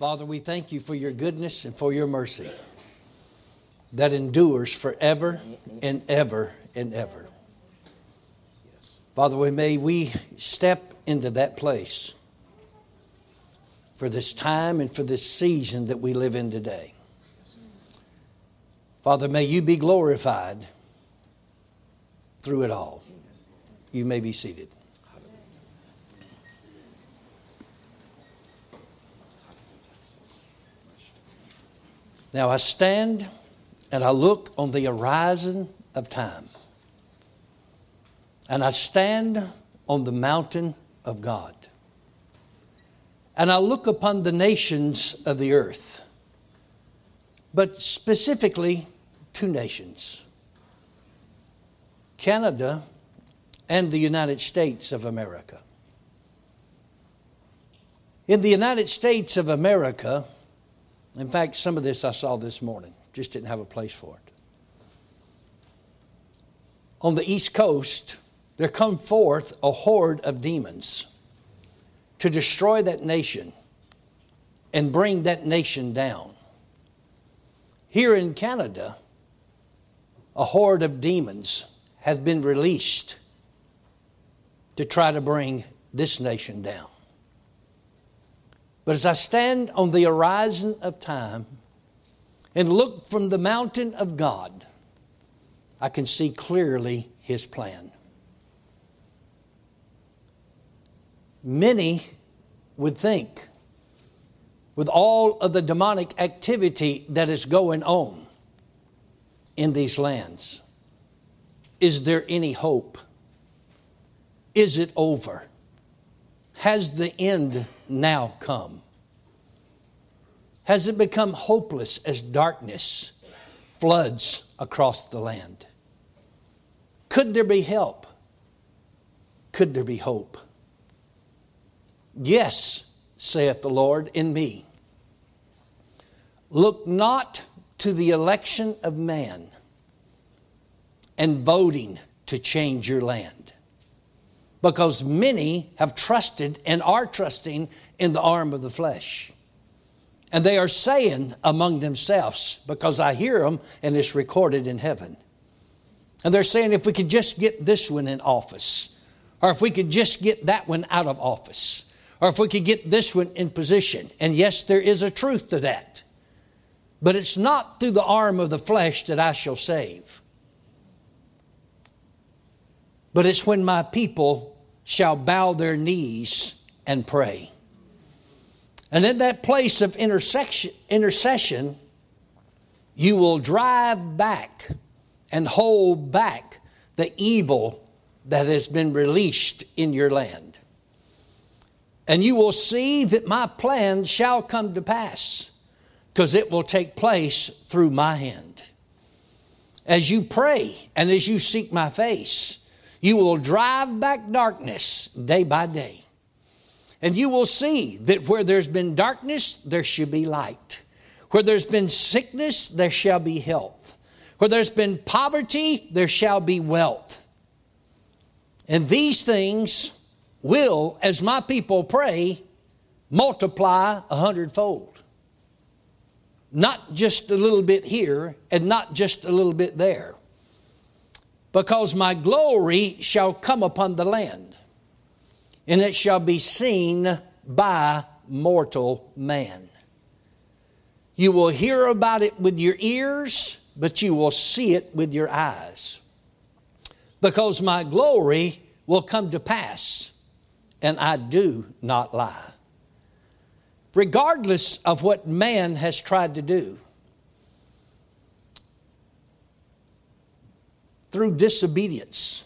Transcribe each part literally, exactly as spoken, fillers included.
Father, we thank you for your goodness and for your mercy that endures forever and ever and ever. Father, may we step into that place for this time and for this season that we live in today. Father, may you be glorified through it all. You may be seated. Now I stand and I look on the horizon of time. And I stand on the mountain of God. And I look upon the nations of the earth. But specifically, two nations. Canada and the United States of America. In the United States of America, in fact, some of this I saw this morning. Just didn't have a place for it. On the East Coast, there come forth a horde of demons to destroy that nation and bring that nation down. Here in Canada, a horde of demons has been released to try to bring this nation down. But as I stand on the horizon of time and look from the mountain of God, I can see clearly His plan. Many would think, with all of the demonic activity that is going on in these lands, is there any hope? Is it over? Has the end now come? Has it become hopeless as darkness floods across the land? Could there be help? Could there be hope? Yes, saith the Lord in me. Look not to the election of man and voting to change your land. Because many have trusted and are trusting in the arm of the flesh. And they are saying among themselves, because I hear them and it's recorded in heaven. And they're saying, if we could just get this one in office, or if we could just get that one out of office, or if we could get this one in position. And yes, there is a truth to that. But it's not through the arm of the flesh that I shall save. But it's when my people shall bow their knees and pray. And in that place of intersection, intercession, you will drive back and hold back the evil that has been released in your land. And you will see that my plan shall come to pass, because it will take place through my hand. As you pray and as you seek my face, you will drive back darkness day by day. And you will see that where there's been darkness, there should be light. Where there's been sickness, there shall be health. Where there's been poverty, there shall be wealth. And these things will, as my people pray, multiply a hundredfold. Not just a little bit here and not just a little bit there. Because my glory shall come upon the land, and it shall be seen by mortal man. You will hear about it with your ears, but you will see it with your eyes. Because my glory will come to pass, and I do not lie. Regardless of what man has tried to do, through disobedience,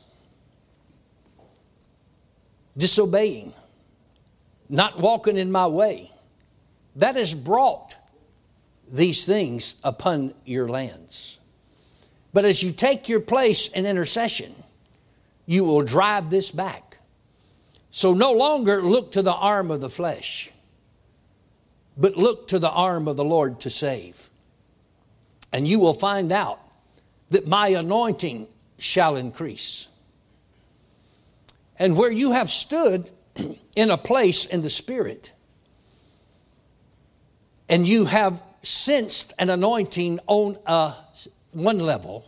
disobeying, not walking in my way, that has brought these things upon your lands. But as you take your place in intercession, you will drive this back. So no longer look to the arm of the flesh, but look to the arm of the Lord to save. And you will find out that my anointing shall increase. And where you have stood in a place in the Spirit, and you have sensed an anointing on a, one level,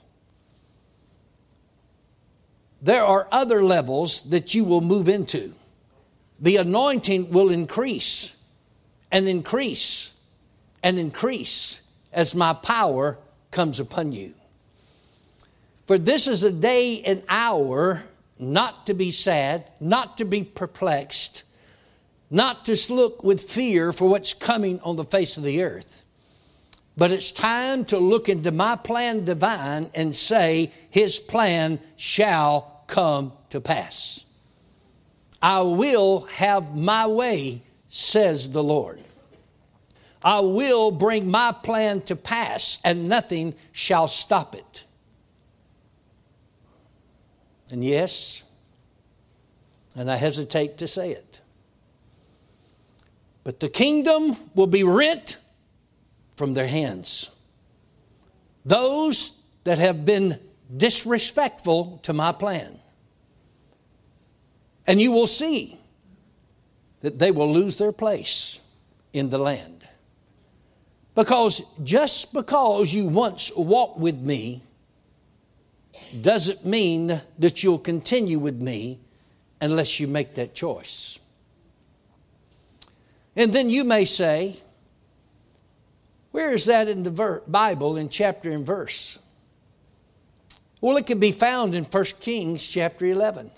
there are other levels that you will move into. The anointing will increase and increase and increase as my power comes upon you. For this is a day and hour not to be sad, not to be perplexed, not to look with fear for what's coming on the face of the earth. But it's time to look into my plan divine and say, His plan shall come to pass. I will have my way, says the Lord. I will bring my plan to pass, and nothing shall stop it. And yes, and I hesitate to say it, but the kingdom will be rent from their hands. Those that have been disrespectful to my plan. And you will see that they will lose their place in the land. Because just because you once walked with me doesn't mean that you'll continue with me unless you make that choice. And then you may say, where is that in the ver- Bible in chapter and verse? Well, it can be found in First Kings chapter eleven.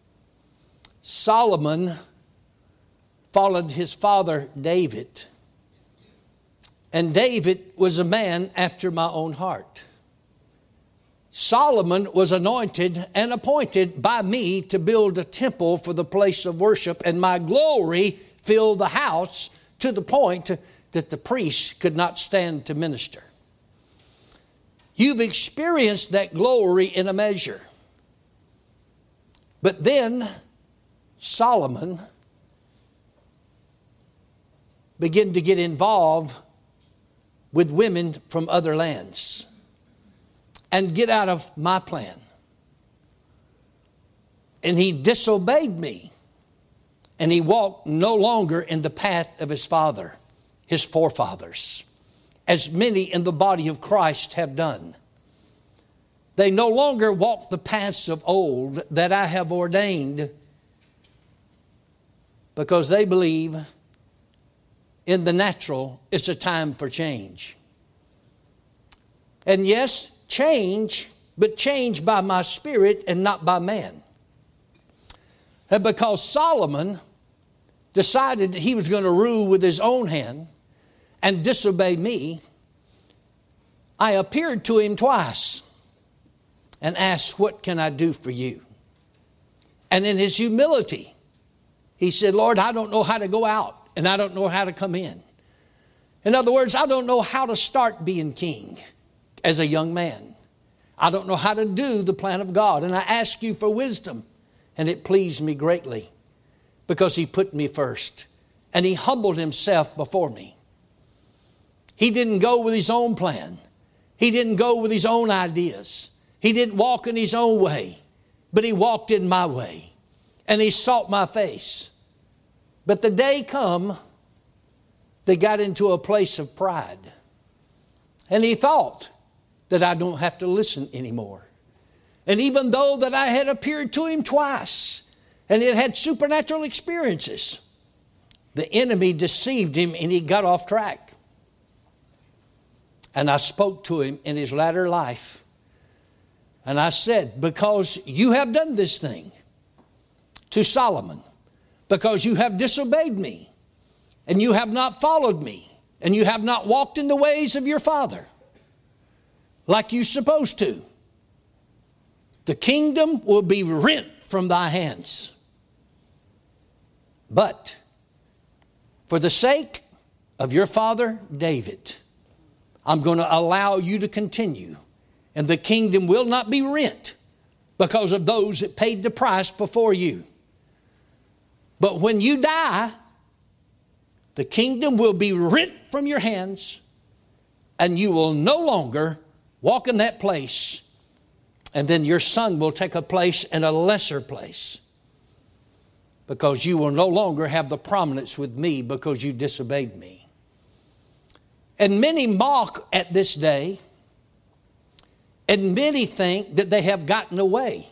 Solomon followed his father David. And David was a man after my own heart. Solomon was anointed and appointed by me to build a temple for the place of worship, and my glory filled the house to the point that the priests could not stand to minister. You've experienced that glory in a measure. But then Solomon began to get involved with women from other lands and get out of my plan. And he disobeyed me. And he walked no longer in the path of his father, his forefathers, as many in the body of Christ have done. They no longer walk the paths of old that I have ordained, because they believe in the natural it's a time for change. And yes, change, but change by my spirit and not by man. And because Solomon decided that he was going to rule with his own hand and disobey me, I appeared to him twice and asked, what can I do for you? And in his humility, he said, Lord, I don't know how to go out and I don't know how to come in. In other words, I don't know how to start being king as a young man. I don't know how to do the plan of God. And I ask you for wisdom. And it pleased me greatly because he put me first. And he humbled himself before me. He didn't go with his own plan. He didn't go with his own ideas. He didn't walk in his own way. But he walked in my way. And he sought my face. But the day come, they got into a place of pride. And he thought that I don't have to listen anymore. And even though that I had appeared to him twice and it had supernatural experiences, the enemy deceived him and he got off track. And I spoke to him in his latter life. And I said, because you have done this thing to Solomon, because you have disobeyed me and you have not followed me and you have not walked in the ways of your father like you're supposed to, the kingdom will be rent from thy hands. But for the sake of your father David, I'm going to allow you to continue. And the kingdom will not be rent because of those that paid the price before you. But when you die, the kingdom will be rent from your hands and you will no longer walk in that place. And then your son will take a place in a lesser place because you will no longer have the prominence with me because you disobeyed me. And many mock at this day, and many think that they have gotten away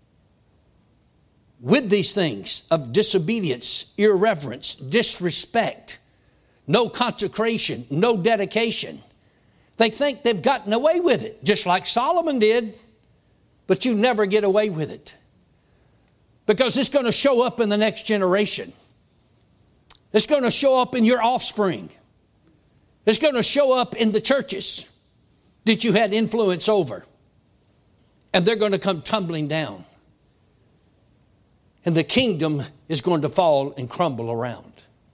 with these things of disobedience, irreverence, disrespect, no consecration, no dedication. They think they've gotten away with it, just like Solomon did, but you never get away with it because it's going to show up in the next generation. It's going to show up in your offspring. It's going to show up in the churches that you had influence over. And they're going to come tumbling down. And the kingdom is going to fall and crumble around.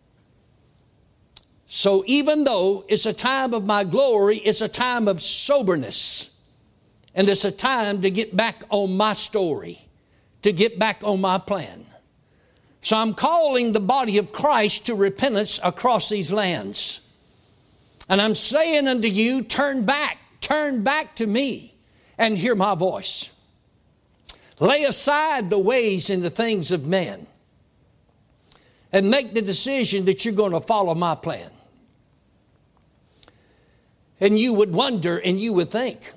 So even though it's a time of my glory, it's a time of soberness. And it's a time to get back on my story, to get back on my plan. So I'm calling the body of Christ to repentance across these lands. And I'm saying unto you, turn back, turn back to me and hear my voice. Lay aside the ways and the things of men and make the decision that you're going to follow my plan. And you would wonder and you would think,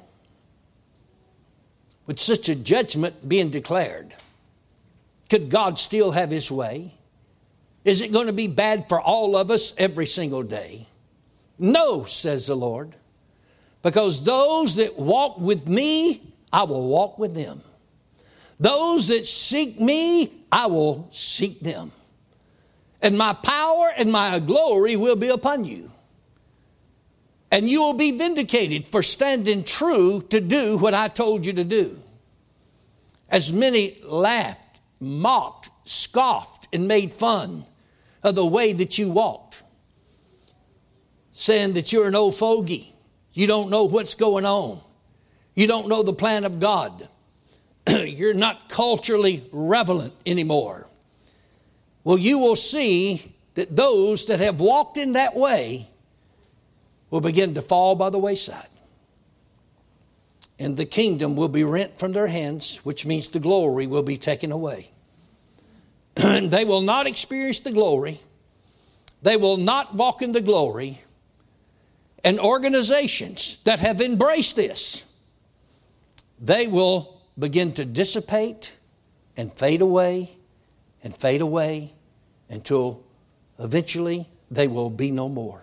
with such a judgment being declared, could God still have his way? Is it going to be bad for all of us every single day? No, says the Lord, because those that walk with me, I will walk with them. Those that seek me, I will seek them. And my power and my glory will be upon you. And you will be vindicated for standing true to do what I told you to do. As many laughed, mocked, scoffed, and made fun of the way that you walked, saying that you're an old fogey. You don't know what's going on. You don't know the plan of God. You're not culturally relevant anymore. Well, you will see that those that have walked in that way will begin to fall by the wayside. And the kingdom will be rent from their hands, which means the glory will be taken away. And they will not experience the glory. They will not walk in the glory. And organizations that have embraced this, they will begin to dissipate and fade away and fade away until eventually they will be no more.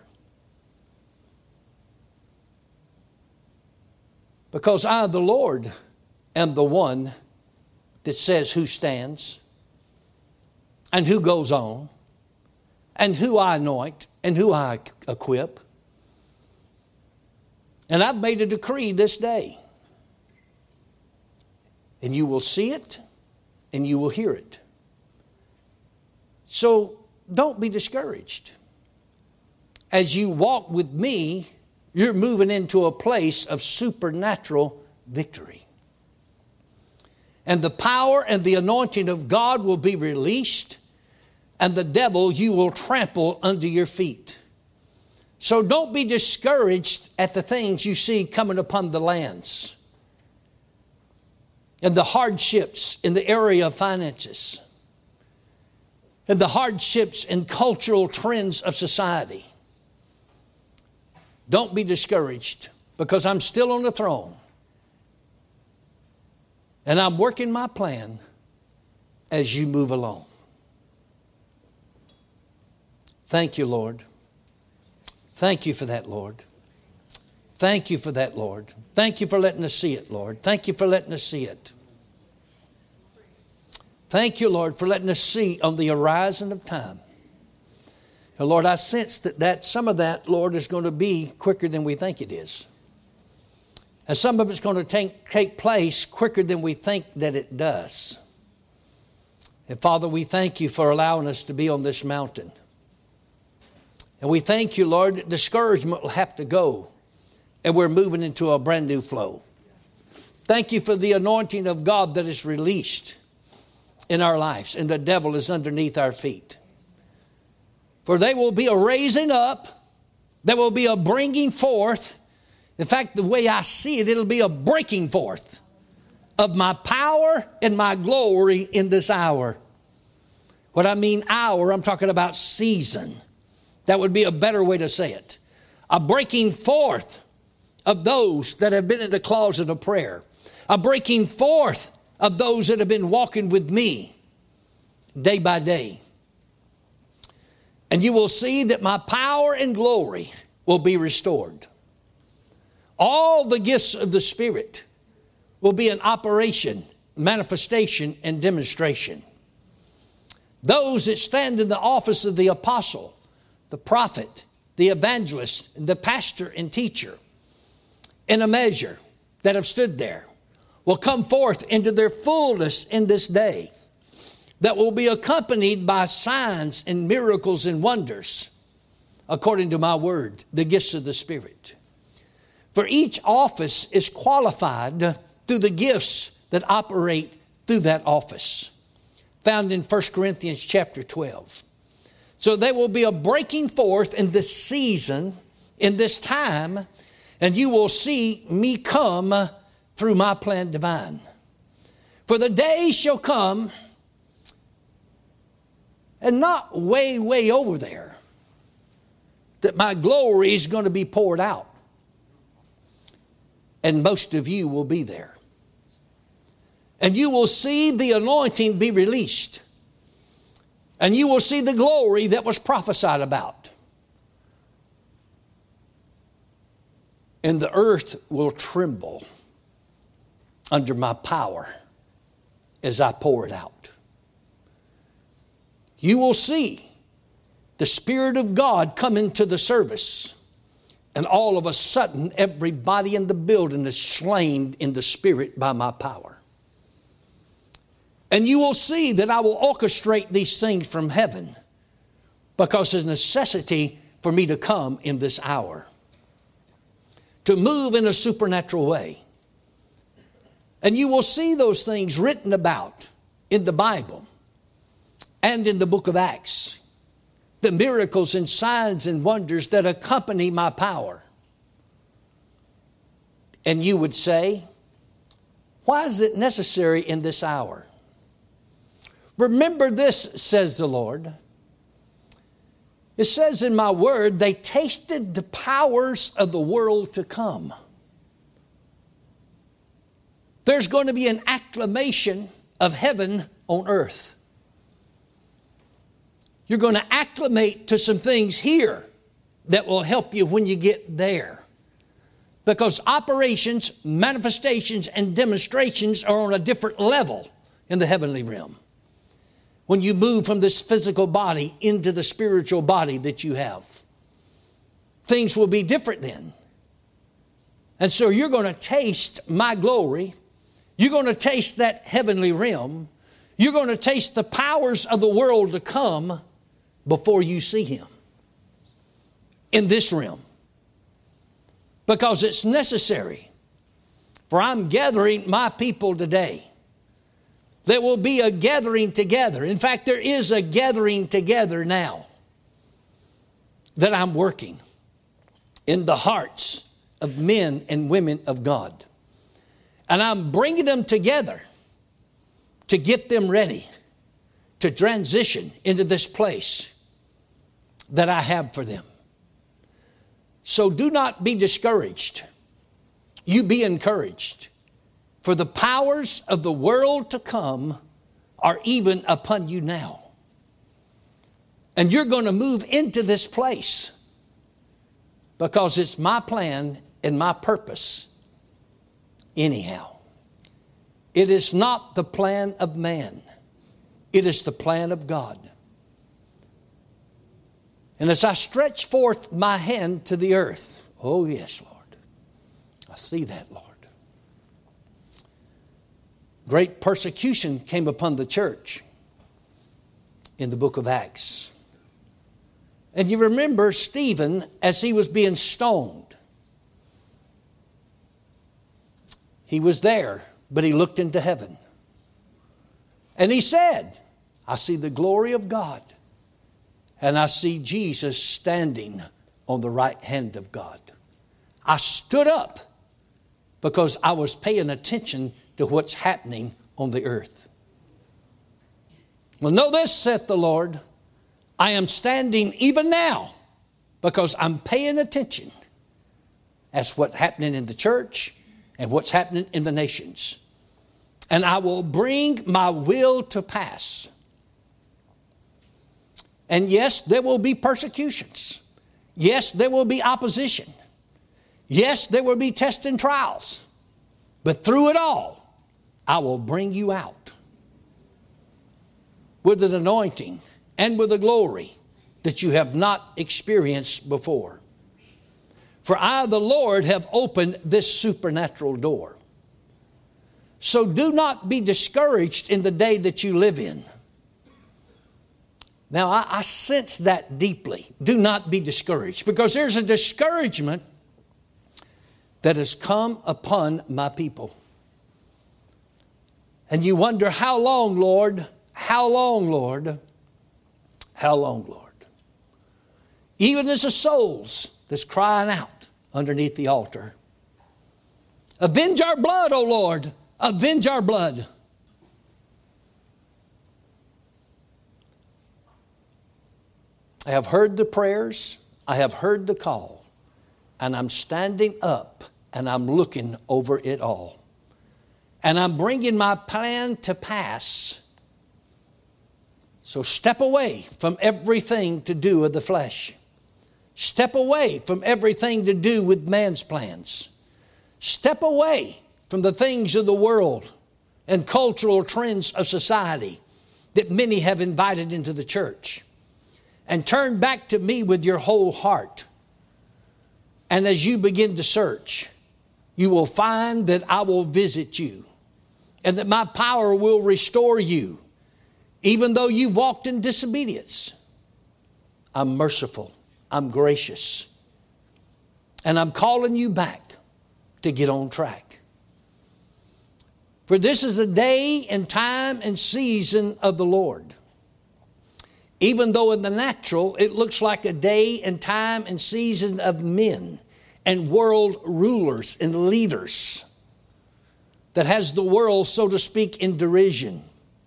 Because I, the Lord, am the one that says who stands and who goes on and who I anoint and who I equip. And I've made a decree this day. And you will see it and you will hear it. So don't be discouraged. As you walk with me, you're moving into a place of supernatural victory. And the power and the anointing of God will be released, and the devil you will trample under your feet. So don't be discouraged at the things you see coming upon the lands and the hardships in the area of finances and the hardships and cultural trends of society. Don't be discouraged, because I'm still on the throne. And I'm working my plan as you move along. Thank you, Lord. Thank you for that, Lord. Thank you for that, Lord. Thank you for letting us see it, Lord. Thank you for letting us see it. Thank you, Lord, for letting us see on the horizon of time. And Lord, I sense that, that some of that, Lord, is going to be quicker than we think it is. And some of it's going to take, take place quicker than we think that it does. And Father, we thank you for allowing us to be on this mountain. And we thank you, Lord, that discouragement will have to go. And we're moving into a brand new flow. Thank you for the anointing of God that is released in our lives. And the devil is underneath our feet. For there will be a raising up. There will be a bringing forth. In fact, the way I see it, it'll be a breaking forth of my power and my glory in this hour. What I mean hour, I'm talking about season. That would be a better way to say it. a breaking forth of those that have been in the closet of prayer, a breaking forth of those that have been walking with me day by day. And you will see that my power and glory will be restored. All the gifts of the Spirit will be in operation, manifestation, and demonstration. Those that stand in the office of the apostle, the prophet, the evangelist, the pastor and teacher, in a measure that have stood there, will come forth into their fullness in this day, that will be accompanied by signs and miracles and wonders, according to my word, the gifts of the Spirit. For each office is qualified through the gifts that operate through that office, found in First Corinthians chapter twelve. So there will be a breaking forth in this season, in this time, and you will see me come through my plan divine. For the day shall come, and not way, way over there, that my glory is going to be poured out. And most of you will be there. And you will see the anointing be released. And you will see the glory that was prophesied about. And the earth will tremble under my power as I pour it out. You will see the Spirit of God come into the service. And all of a sudden, everybody in the building is slain in the Spirit by my power. And you will see that I will orchestrate these things from heaven, because there's necessity for me to come in this hour, to move in a supernatural way. And you will see those things written about in the Bible and in the book of Acts. The miracles and signs and wonders that accompany my power. And you would say, why is it necessary in this hour? Remember this, says the Lord. It says in my word, they tasted the powers of the world to come. There's going to be an acclamation of heaven on earth. You're going to acclimate to some things here that will help you when you get there. Because operations, manifestations, and demonstrations are on a different level in the heavenly realm. When you move from this physical body into the spiritual body that you have, things will be different then. And so you're going to taste my glory. You're going to taste that heavenly realm. You're going to taste the powers of the world to come before you see Him in this realm. Because it's necessary. For I'm gathering my people today. There will be a gathering together. In fact, there is a gathering together now that I'm working in the hearts of men and women of God. And I'm bringing them together to get them ready to transition into this place that I have for them. So do not be discouraged. You be encouraged. For the powers of the world to come are even upon you now. And you're going to move into this place because it's my plan and my purpose anyhow. It is not the plan of man. It is the plan of God. And as I stretch forth my hand to the earth, oh yes, Lord, I see that, Lord. Great persecution came upon the church in the book of Acts. And you remember Stephen as he was being stoned. He was there, but he looked into heaven. And he said, I see the glory of God. And I see Jesus standing on the right hand of God. I stood up because I was paying attention to what's happening on the earth. Well, know this, saith the Lord, I am standing even now because I'm paying attention as what's happening in the church and what's happening in the nations. And I will bring my will to pass. And yes, there will be persecutions. Yes, there will be opposition. Yes, there will be tests and trials. But through it all, I will bring you out with an anointing and with a glory that you have not experienced before. For I, the Lord, have opened this supernatural door. So do not be discouraged in the day that you live in. Now, I, I sense that deeply. Do not be discouraged, because there's a discouragement that has come upon my people. And you wonder, how long, Lord? How long, Lord? How long, Lord? Even as the souls that's crying out underneath the altar. Avenge our blood, O Lord. Avenge our blood. I have heard the prayers. I have heard the call. And I'm standing up and I'm looking over it all. And I'm bringing my plan to pass. So step away from everything to do with the flesh. Step away from everything to do with man's plans. Step away from the things of the world and cultural trends of society that many have invited into the church. And turn back to me with your whole heart. And as you begin to search, you will find that I will visit you. And that my power will restore you. Even though you've walked in disobedience. I'm merciful. I'm gracious. And I'm calling you back to get on track. For this is the day and time and season of the Lord. Even though in the natural it looks like a day and time and season of men and world rulers and leaders that has the world, so to speak, in derision.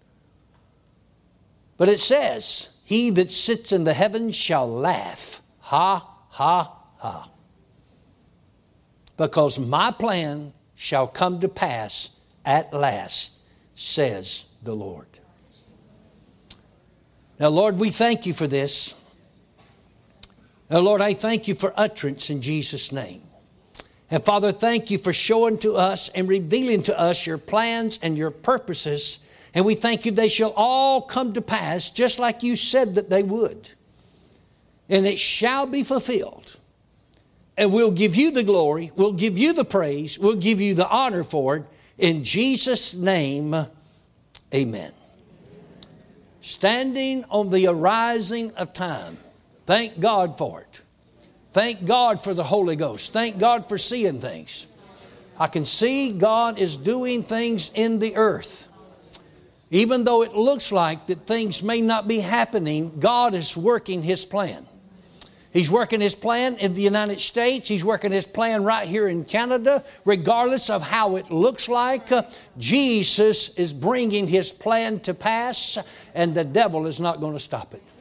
But it says, he that sits in the heavens shall laugh. Ha, ha, ha. Because my plan shall come to pass at last, says the Lord. Now, Lord, we thank you for this. Now, Lord, I thank you for utterance in Jesus' name. And Father, thank you for showing to us and revealing to us your plans and your purposes. And we thank you they shall all come to pass just like you said that they would. And it shall be fulfilled. And we'll give you the glory. We'll give you the praise. We'll give you the honor for it. In Jesus' name, amen. Standing on the arising of time. Thank God for it. Thank God for the Holy Ghost. Thank God for seeing things. I can see God is doing things in the earth. Even though it looks like that things may not be happening, God is working His plan. He's working His plan in the United States. He's working His plan right here in Canada. Regardless of how it looks like, uh, Jesus is bringing His plan to pass, and the devil is not going to stop it.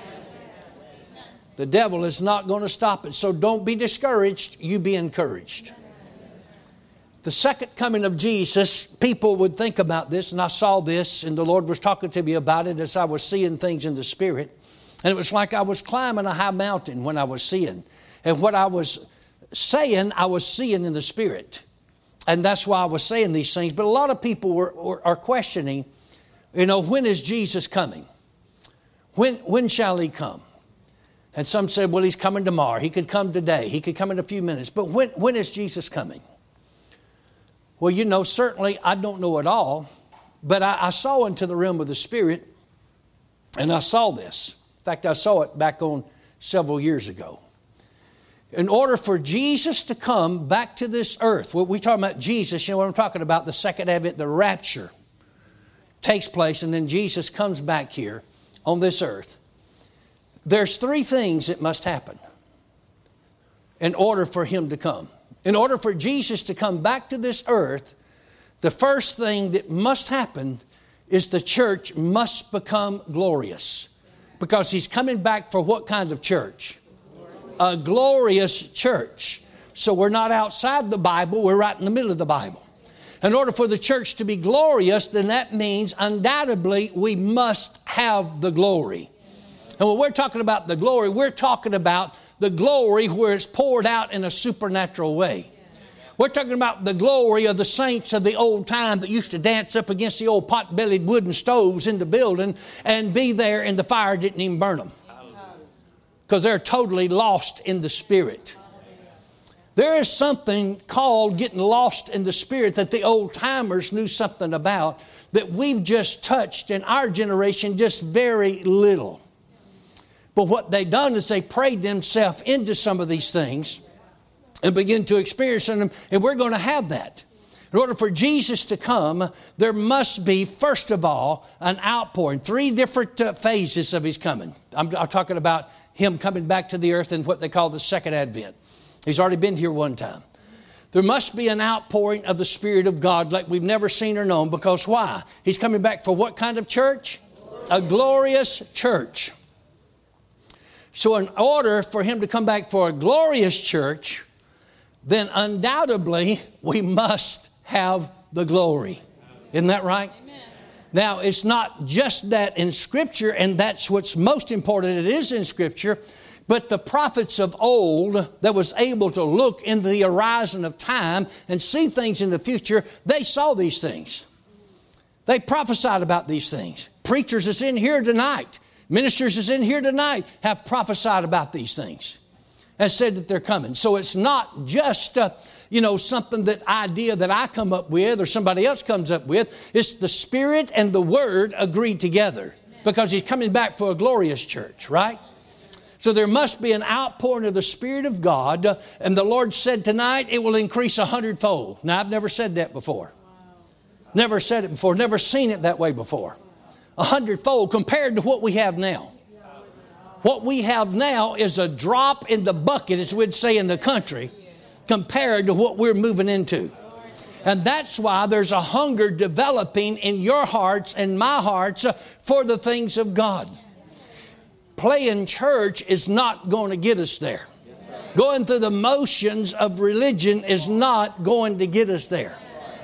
The devil is not going to stop it. So don't be discouraged. You be encouraged. The second coming of Jesus, people would think about this, and I saw this, and the Lord was talking to me about it as I was seeing things in the Spirit. And it was like I was climbing a high mountain when I was seeing. And what I was saying, I was seeing in the Spirit. And that's why I was saying these things. But a lot of people were, were, are questioning, you know, when is Jesus coming? When, when shall He come? And some said, well, He's coming tomorrow. He could come today. He could come in a few minutes. But when, when is Jesus coming? Well, you know, certainly I don't know at all. But I, I saw into the realm of the Spirit, and I saw this. In fact, I saw it back on several years ago. In order for Jesus to come back to this earth, what we're talking about Jesus, you know what I'm talking about, the second advent, the rapture takes place, and then Jesus comes back here on this earth. There's three things that must happen in order for Him to come. In order for Jesus to come back to this earth, the first thing that must happen is the church must become glorious. Because He's coming back for what kind of church? A glorious church. So we're not outside the Bible, we're right in the middle of the Bible. In order for the church to be glorious, then that means undoubtedly we must have the glory. And when we're talking about the glory, we're talking about the glory where it's poured out in a supernatural way. We're talking about the glory of the saints of the old time that used to dance up against the old pot-bellied wooden stoves in the building and be there and the fire didn't even burn them. Because they're totally lost in the Spirit. There is something called getting lost in the Spirit that the old timers knew something about that we've just touched in our generation just very little. But what they done is they prayed themselves into some of these things and begin to experience them, and we're going to have that. In order for Jesus to come, there must be, first of all, an outpouring. Three different uh, phases of His coming. I'm, I'm talking about Him coming back to the earth in what they call the second advent. He's already been here one time. There must be an outpouring of the Spirit of God like we've never seen or known, because why? He's coming back for what kind of church? A glorious church. So in order for Him to come back for a glorious church, then undoubtedly we must have the glory. Isn't that right? Amen. Now, it's not just that in Scripture, and that's what's most important. It is in Scripture. But the prophets of old that was able to look into the horizon of time and see things in the future, they saw these things. They prophesied about these things. Preachers that's in here tonight, ministers that's in here tonight have prophesied about these things and said that they're coming. So it's not just, uh, you know, something that idea that I come up with or somebody else comes up with. It's the Spirit and the Word agreed together because He's coming back for a glorious church, right? So there must be an outpouring of the Spirit of God. Uh, and the Lord said tonight it will increase a hundredfold. Now, I've never said that before. Never said it before. Never seen it that way before. A hundredfold compared to what we have now. What we have now is a drop in the bucket, as we'd say in the country, compared to what we're moving into. And that's why there's a hunger developing in your hearts and my hearts uh, for the things of God. Playing church is not going to get us there. Going through the motions of religion is not going to get us there.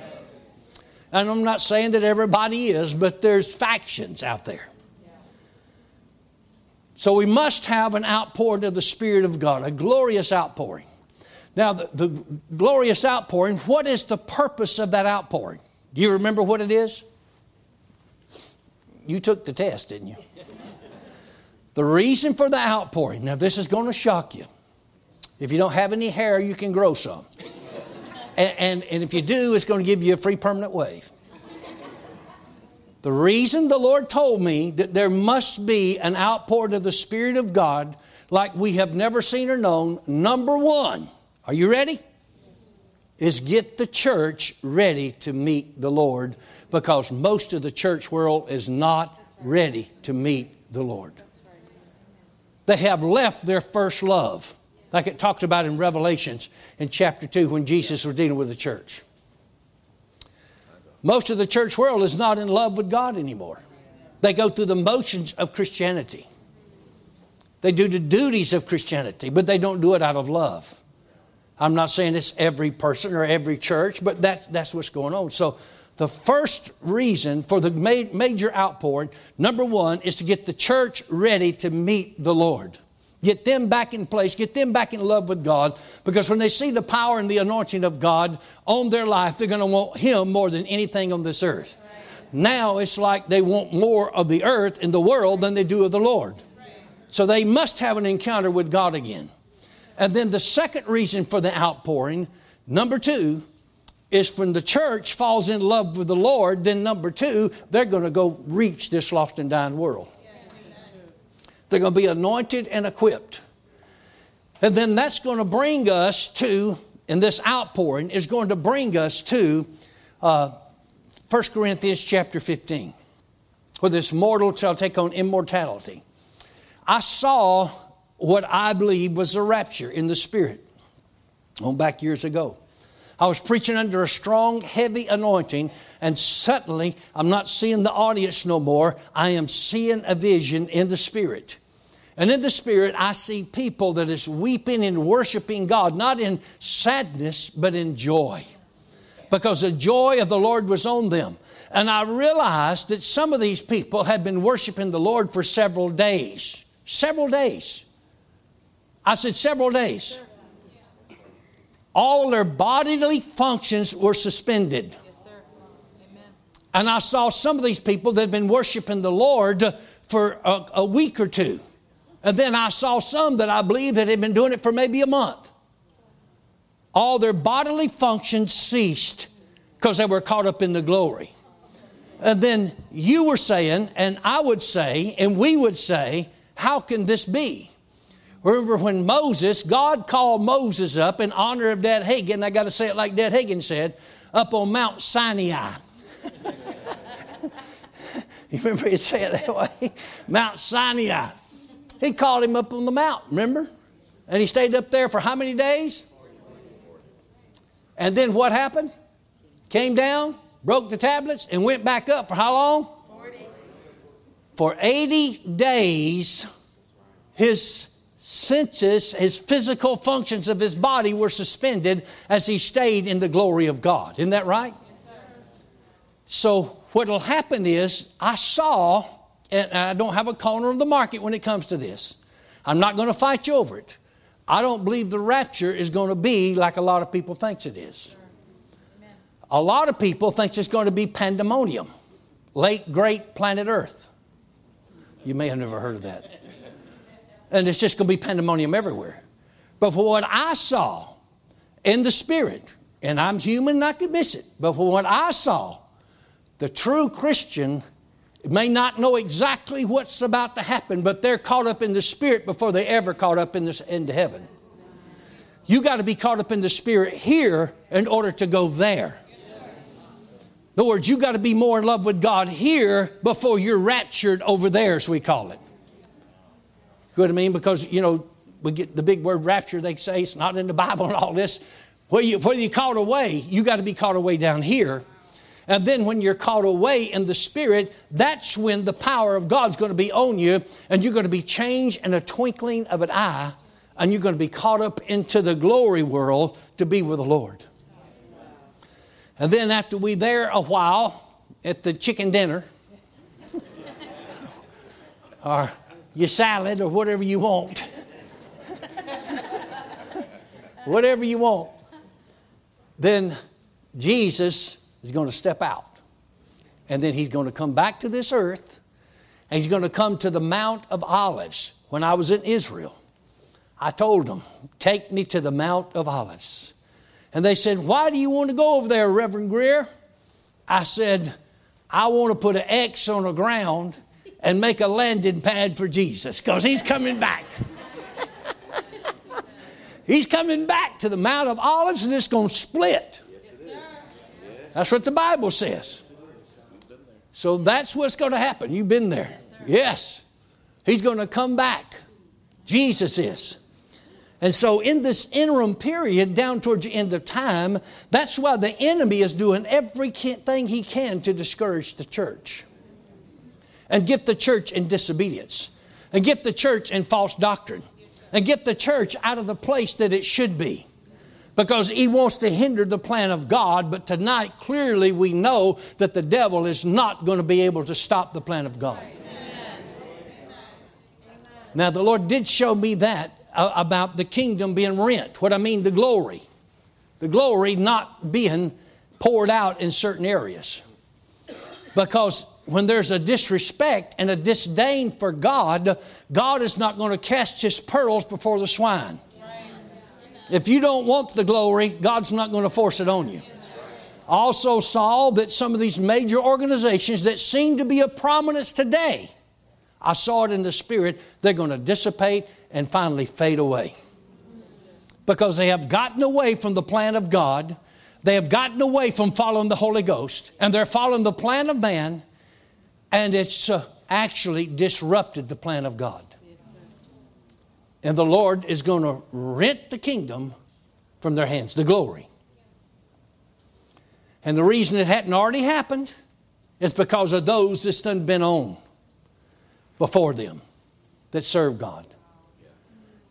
And I'm not saying that everybody is, but there's factions out there. So we must have an outpouring of the Spirit of God, a glorious outpouring. Now, the, the glorious outpouring, what is the purpose of that outpouring? Do you remember what it is? You took the test, didn't you? The reason for the outpouring, now this is going to shock you. If you don't have any hair, you can grow some. And, and, and if you do, it's going to give you a free permanent wave. The reason the Lord told me that there must be an outpouring of the Spirit of God like we have never seen or known, number one, are you ready? Is get the church ready to meet the Lord, because most of the church world is not ready to meet the Lord. They have left their first love, like it talks about in Revelations in chapter two when Jesus was dealing with the church. Most of the church world is not in love with God anymore. They go through the motions of Christianity. They do the duties of Christianity, but they don't do it out of love. I'm not saying it's every person or every church, but that's, that's what's going on. So the first reason for the major outpouring, number one, is to get the church ready to meet the Lord. Get them back in place. Get them back in love with God. Because when they see the power and the anointing of God on their life, they're going to want Him more than anything on this earth. Now it's like they want more of the earth in the world than they do of the Lord. So they must have an encounter with God again. And then the second reason for the outpouring, number two, is when the church falls in love with the Lord, then number two, they're going to go reach this lost and dying world. They're going to be anointed and equipped. And then that's going to bring us to, and this outpouring is going to bring us to uh, First Corinthians chapter fifteen, where this mortal shall take on immortality. I saw what I believe was a rapture in the Spirit on back years ago. I was preaching under a strong, heavy anointing, and suddenly I'm not seeing the audience no more. I am seeing a vision in the Spirit. And in the Spirit, I see people that is weeping and worshiping God, not in sadness, but in joy. Because the joy of the Lord was on them. And I realized that some of these people had been worshiping the Lord for several days. Several days. I said several days. All their bodily functions were suspended. Yes, sir. Amen. And I saw some of these people that had been worshiping the Lord for a, a week or two. And then I saw some that I believe that had been doing it for maybe a month. All their bodily functions ceased because they were caught up in the glory. And then you were saying, and I would say, and we would say, how can this be? Remember when Moses, God called Moses up in honor of Dad Hagin, I got to say it like Dad Hagin said, up on Mount Sinai. You remember he'd say it that way? Mount Sinai. He called him up on the mount, remember? And he stayed up there for how many days? And then what happened? Came down, broke the tablets, and went back up for how long? forty. For eighty days, his senses, his physical functions of his body were suspended as he stayed in the glory of God. Isn't that right? Yes, sir. So what will happen is, I saw, and I don't have a corner of the market when it comes to this. I'm not going to fight you over it. I don't believe the rapture is going to be like a lot of people think it is. Amen. A lot of people think it's going to be pandemonium, late great planet Earth. You may have never heard of that. And it's just going to be pandemonium everywhere. But for what I saw in the Spirit, and I'm human and I could miss it, but for what I saw, the true Christian may not know exactly what's about to happen, but they're caught up in the Spirit before they ever caught up in this, into heaven. You got to be caught up in the Spirit here in order to go there. In other words, you got to be more in love with God here before you're raptured over there, as we call it. You know what I mean? Because, you know, we get the big word rapture, they say it's not in the Bible and all this. Where you, where you caught away, you got to be caught away down here. And then when you're caught away in the Spirit, that's when the power of God's going to be on you, and you're going to be changed in a twinkling of an eye, and you're going to be caught up into the glory world to be with the Lord. And then after we there a while at the chicken dinner, or your salad or whatever you want, whatever you want, then Jesus is going to step out. And then he's going to come back to this earth, and he's going to come to the Mount of Olives. When I was in Israel, I told them, take me to the Mount of Olives. And they said, why do you want to go over there, Reverend Greer? I said, I want to put an X on the ground and make a landing pad for Jesus, because he's coming back. He's coming back to the Mount of Olives, and it's going to split. That's what the Bible says. So that's what's going to happen. You've been there. Yes, yes. He's going to come back. Jesus is. And so in this interim period, down towards the end of time, that's why the enemy is doing everything he can to discourage the church. And get the church in disobedience. And get the church in false doctrine. And get the church out of the place that it should be. Because he wants to hinder the plan of God. But tonight, clearly we know that the devil is not going to be able to stop the plan of God. Amen. Now, the Lord did show me that uh, about the kingdom being rent. What I mean, the glory. The glory not being poured out in certain areas. Because when there's a disrespect and a disdain for God, God is not going to cast his pearls before the swine. If you don't want the glory, God's not going to force it on you. I also saw that some of these major organizations that seem to be of prominence today, I saw it in the Spirit, they're going to dissipate and finally fade away. Because they have gotten away from the plan of God. They have gotten away from following the Holy Ghost. And they're following the plan of man. And it's uh, actually disrupted the plan of God. And the Lord is going to rent the kingdom from their hands, the glory. And the reason it hadn't already happened is because of those that's done been on before them that serve God.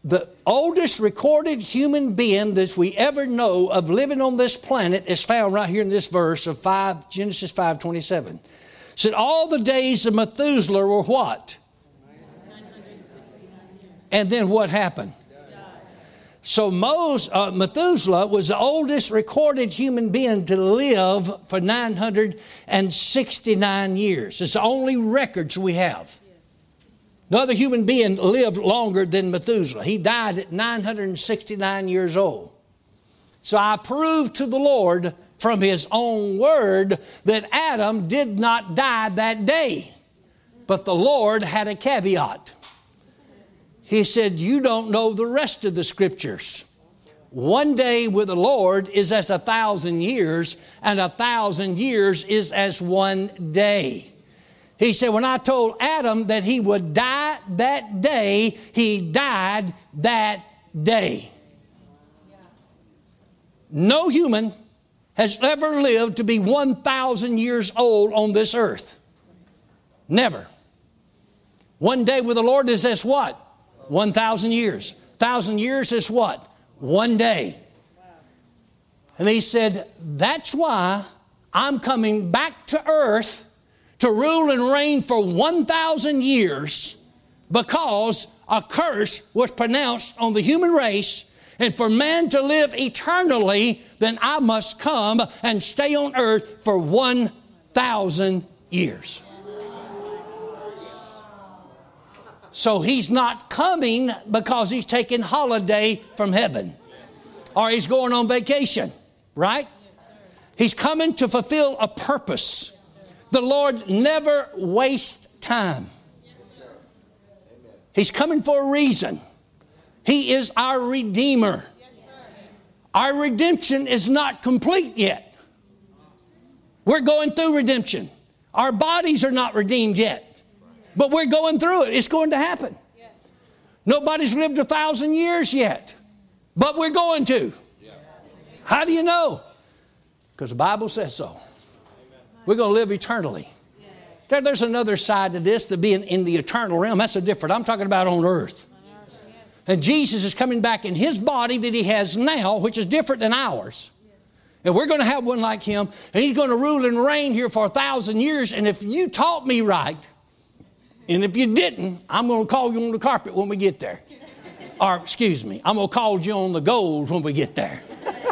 the oldest recorded human being that we ever know of living on this planet is found right here in this verse of five, Genesis five twenty-seven. It said all the days of Methuselah were what? And then what happened? So Moses, uh, Methuselah was the oldest recorded human being to live for nine hundred sixty-nine years. It's the only records we have. No other human being lived longer than Methuselah. He died at nine hundred sixty-nine years old. So I proved to the Lord from His own word that Adam did not die that day. But the Lord had a caveat. He said, you don't know the rest of the scriptures. One day with the Lord is as a thousand years, and a thousand years is as one day. He said, when I told Adam that he would die that day, he died that day. No human has ever lived to be one thousand years old on this earth. Never. One day with the Lord is as what? one thousand years. one thousand years is what? One day. And he said, that's why I'm coming back to earth to rule and reign for one thousand years, because a curse was pronounced on the human race, and for man to live eternally, then I must come and stay on earth for one thousand years. So He's not coming because He's taking holiday from heaven, or He's going on vacation, right? He's coming to fulfill a purpose. The Lord never wastes time. He's coming for a reason. He is our Redeemer. Our redemption is not complete yet. We're going through redemption. Our bodies are not redeemed yet. But we're going through it. It's going to happen. Nobody's lived a thousand years yet. But we're going to. How do you know? Because the Bible says so. We're going to live eternally. There, there's another side to this, to being in the eternal realm. That's a different. I'm talking about on earth. And Jesus is coming back in His body that He has now, which is different than ours. And we're going to have one like Him. And He's going to rule and reign here for a thousand years. And if you taught me right, and if you didn't, I'm going to call you on the carpet when we get there. Or, excuse me, I'm going to call you on the gold when we get there.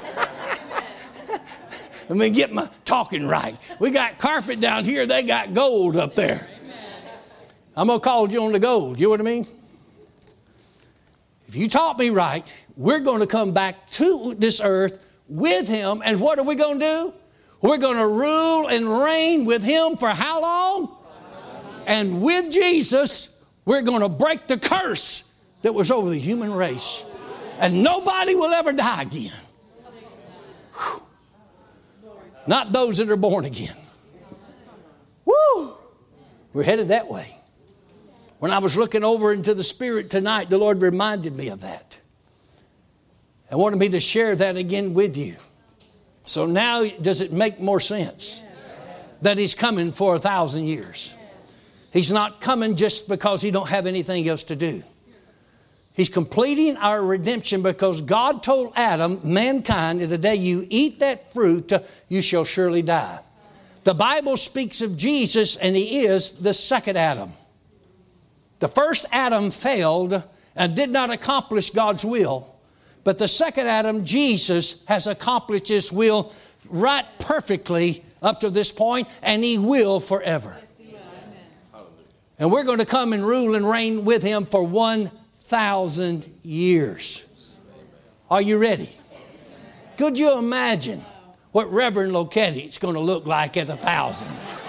Let me get my talking right. We got carpet down here. They got gold up there. I'm going to call you on the gold. You know what I mean? If you taught me right, we're going to come back to this earth with Him. And what are we going to do? We're going to rule and reign with Him for how long? And with Jesus, we're going to break the curse that was over the human race. And nobody will ever die again. Whew. Not those that are born again. Woo! We're headed that way. When I was looking over into the Spirit tonight, the Lord reminded me of that. I wanted me to share that again with you. So now, does it make more sense that He's coming for a thousand years? He's not coming just because He don't have anything else to do. He's completing our redemption because God told Adam, mankind, the day you eat that fruit, you shall surely die. The Bible speaks of Jesus, and He is the second Adam. The first Adam failed and did not accomplish God's will. But the second Adam, Jesus, has accomplished His will right perfectly up to this point, and He will forever. And we're going to come and rule and reign with Him for one thousand years. Are you ready? Could you imagine what Reverend Loketti is going to look like at a thousand?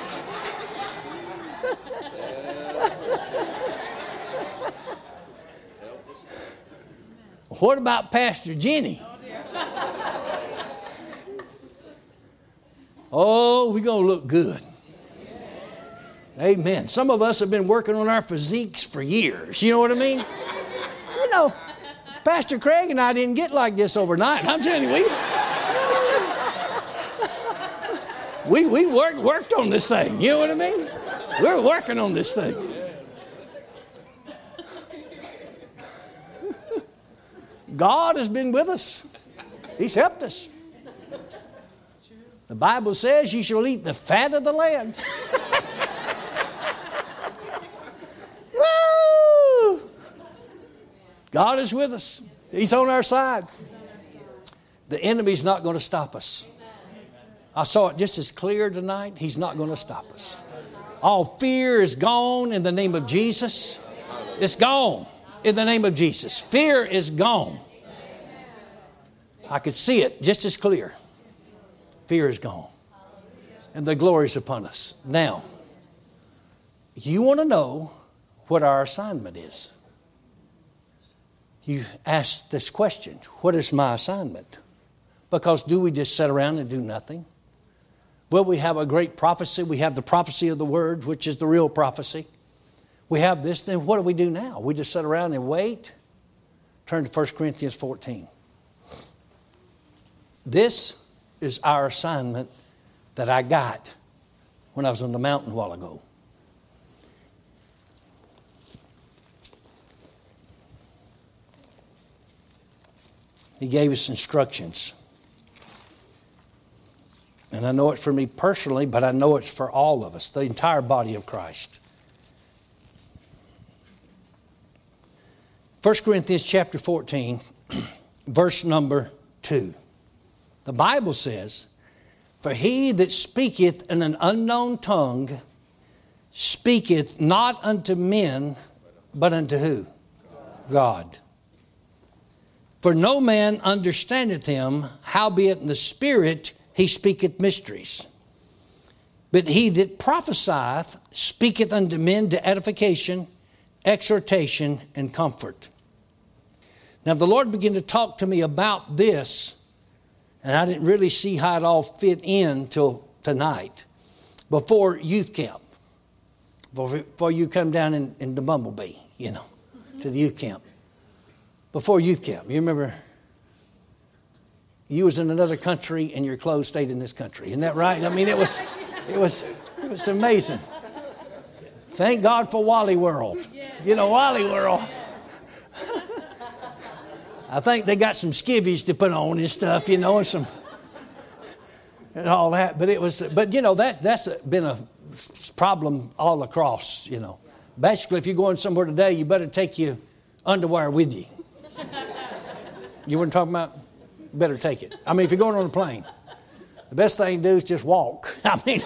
What about Pastor Jenny? Oh, we're going to look good. Amen. Some of us have been working on our physiques for years. You know what I mean? You know, Pastor Craig and I didn't get like this overnight. I'm telling you, we, we, we worked, worked on this thing. You know what I mean? We're working on this thing. God has been with us. He's helped us. The Bible says you shall eat the fat of the land. Woo! God is with us. He's on our side. The enemy's not going to stop us. I saw it just as clear tonight. He's not going to stop us. All fear is gone in the name of Jesus. It's gone in the name of Jesus. Fear is gone. I could see it just as clear. Fear is gone. And the glory is upon us. Now, you want to know what our assignment is. You ask this question, what is my assignment? Because do we just sit around and do nothing? Well, we have a great prophecy. We have the prophecy of the word, which is the real prophecy. We have this. Then what do we do now? We just sit around and wait. Turn to First Corinthians fourteen. This is our assignment that I got when I was on the mountain a while ago. He gave us instructions. And I know it's for me personally, but I know it's for all of us, the entire body of Christ. First Corinthians chapter fourteen, verse number two. The Bible says, for he that speaketh in an unknown tongue speaketh not unto men, but unto who? God. For no man understandeth him, howbeit in the Spirit he speaketh mysteries. But he that prophesieth speaketh unto men to edification, exhortation, and comfort. Now the Lord began to talk to me about this, and I didn't really see how it all fit in till tonight, before youth camp, before you come down in, in the Bumblebee, you know, to the youth camp. Before youth camp, you remember you was in another country and your clothes stayed in this country. Isn't that right? I mean, it was, it was, it was amazing. Thank God for Wally World. You know, Wally World. I think they got some skivvies to put on and stuff, you know, and some, and all that. But it was, but you know, that that's been a problem all across, you know. Basically, if you're going somewhere today, you better take your underwear with you. You know what I'm talking about? Better take it. I mean, if you're going on a plane, the best thing to do is just walk. I mean,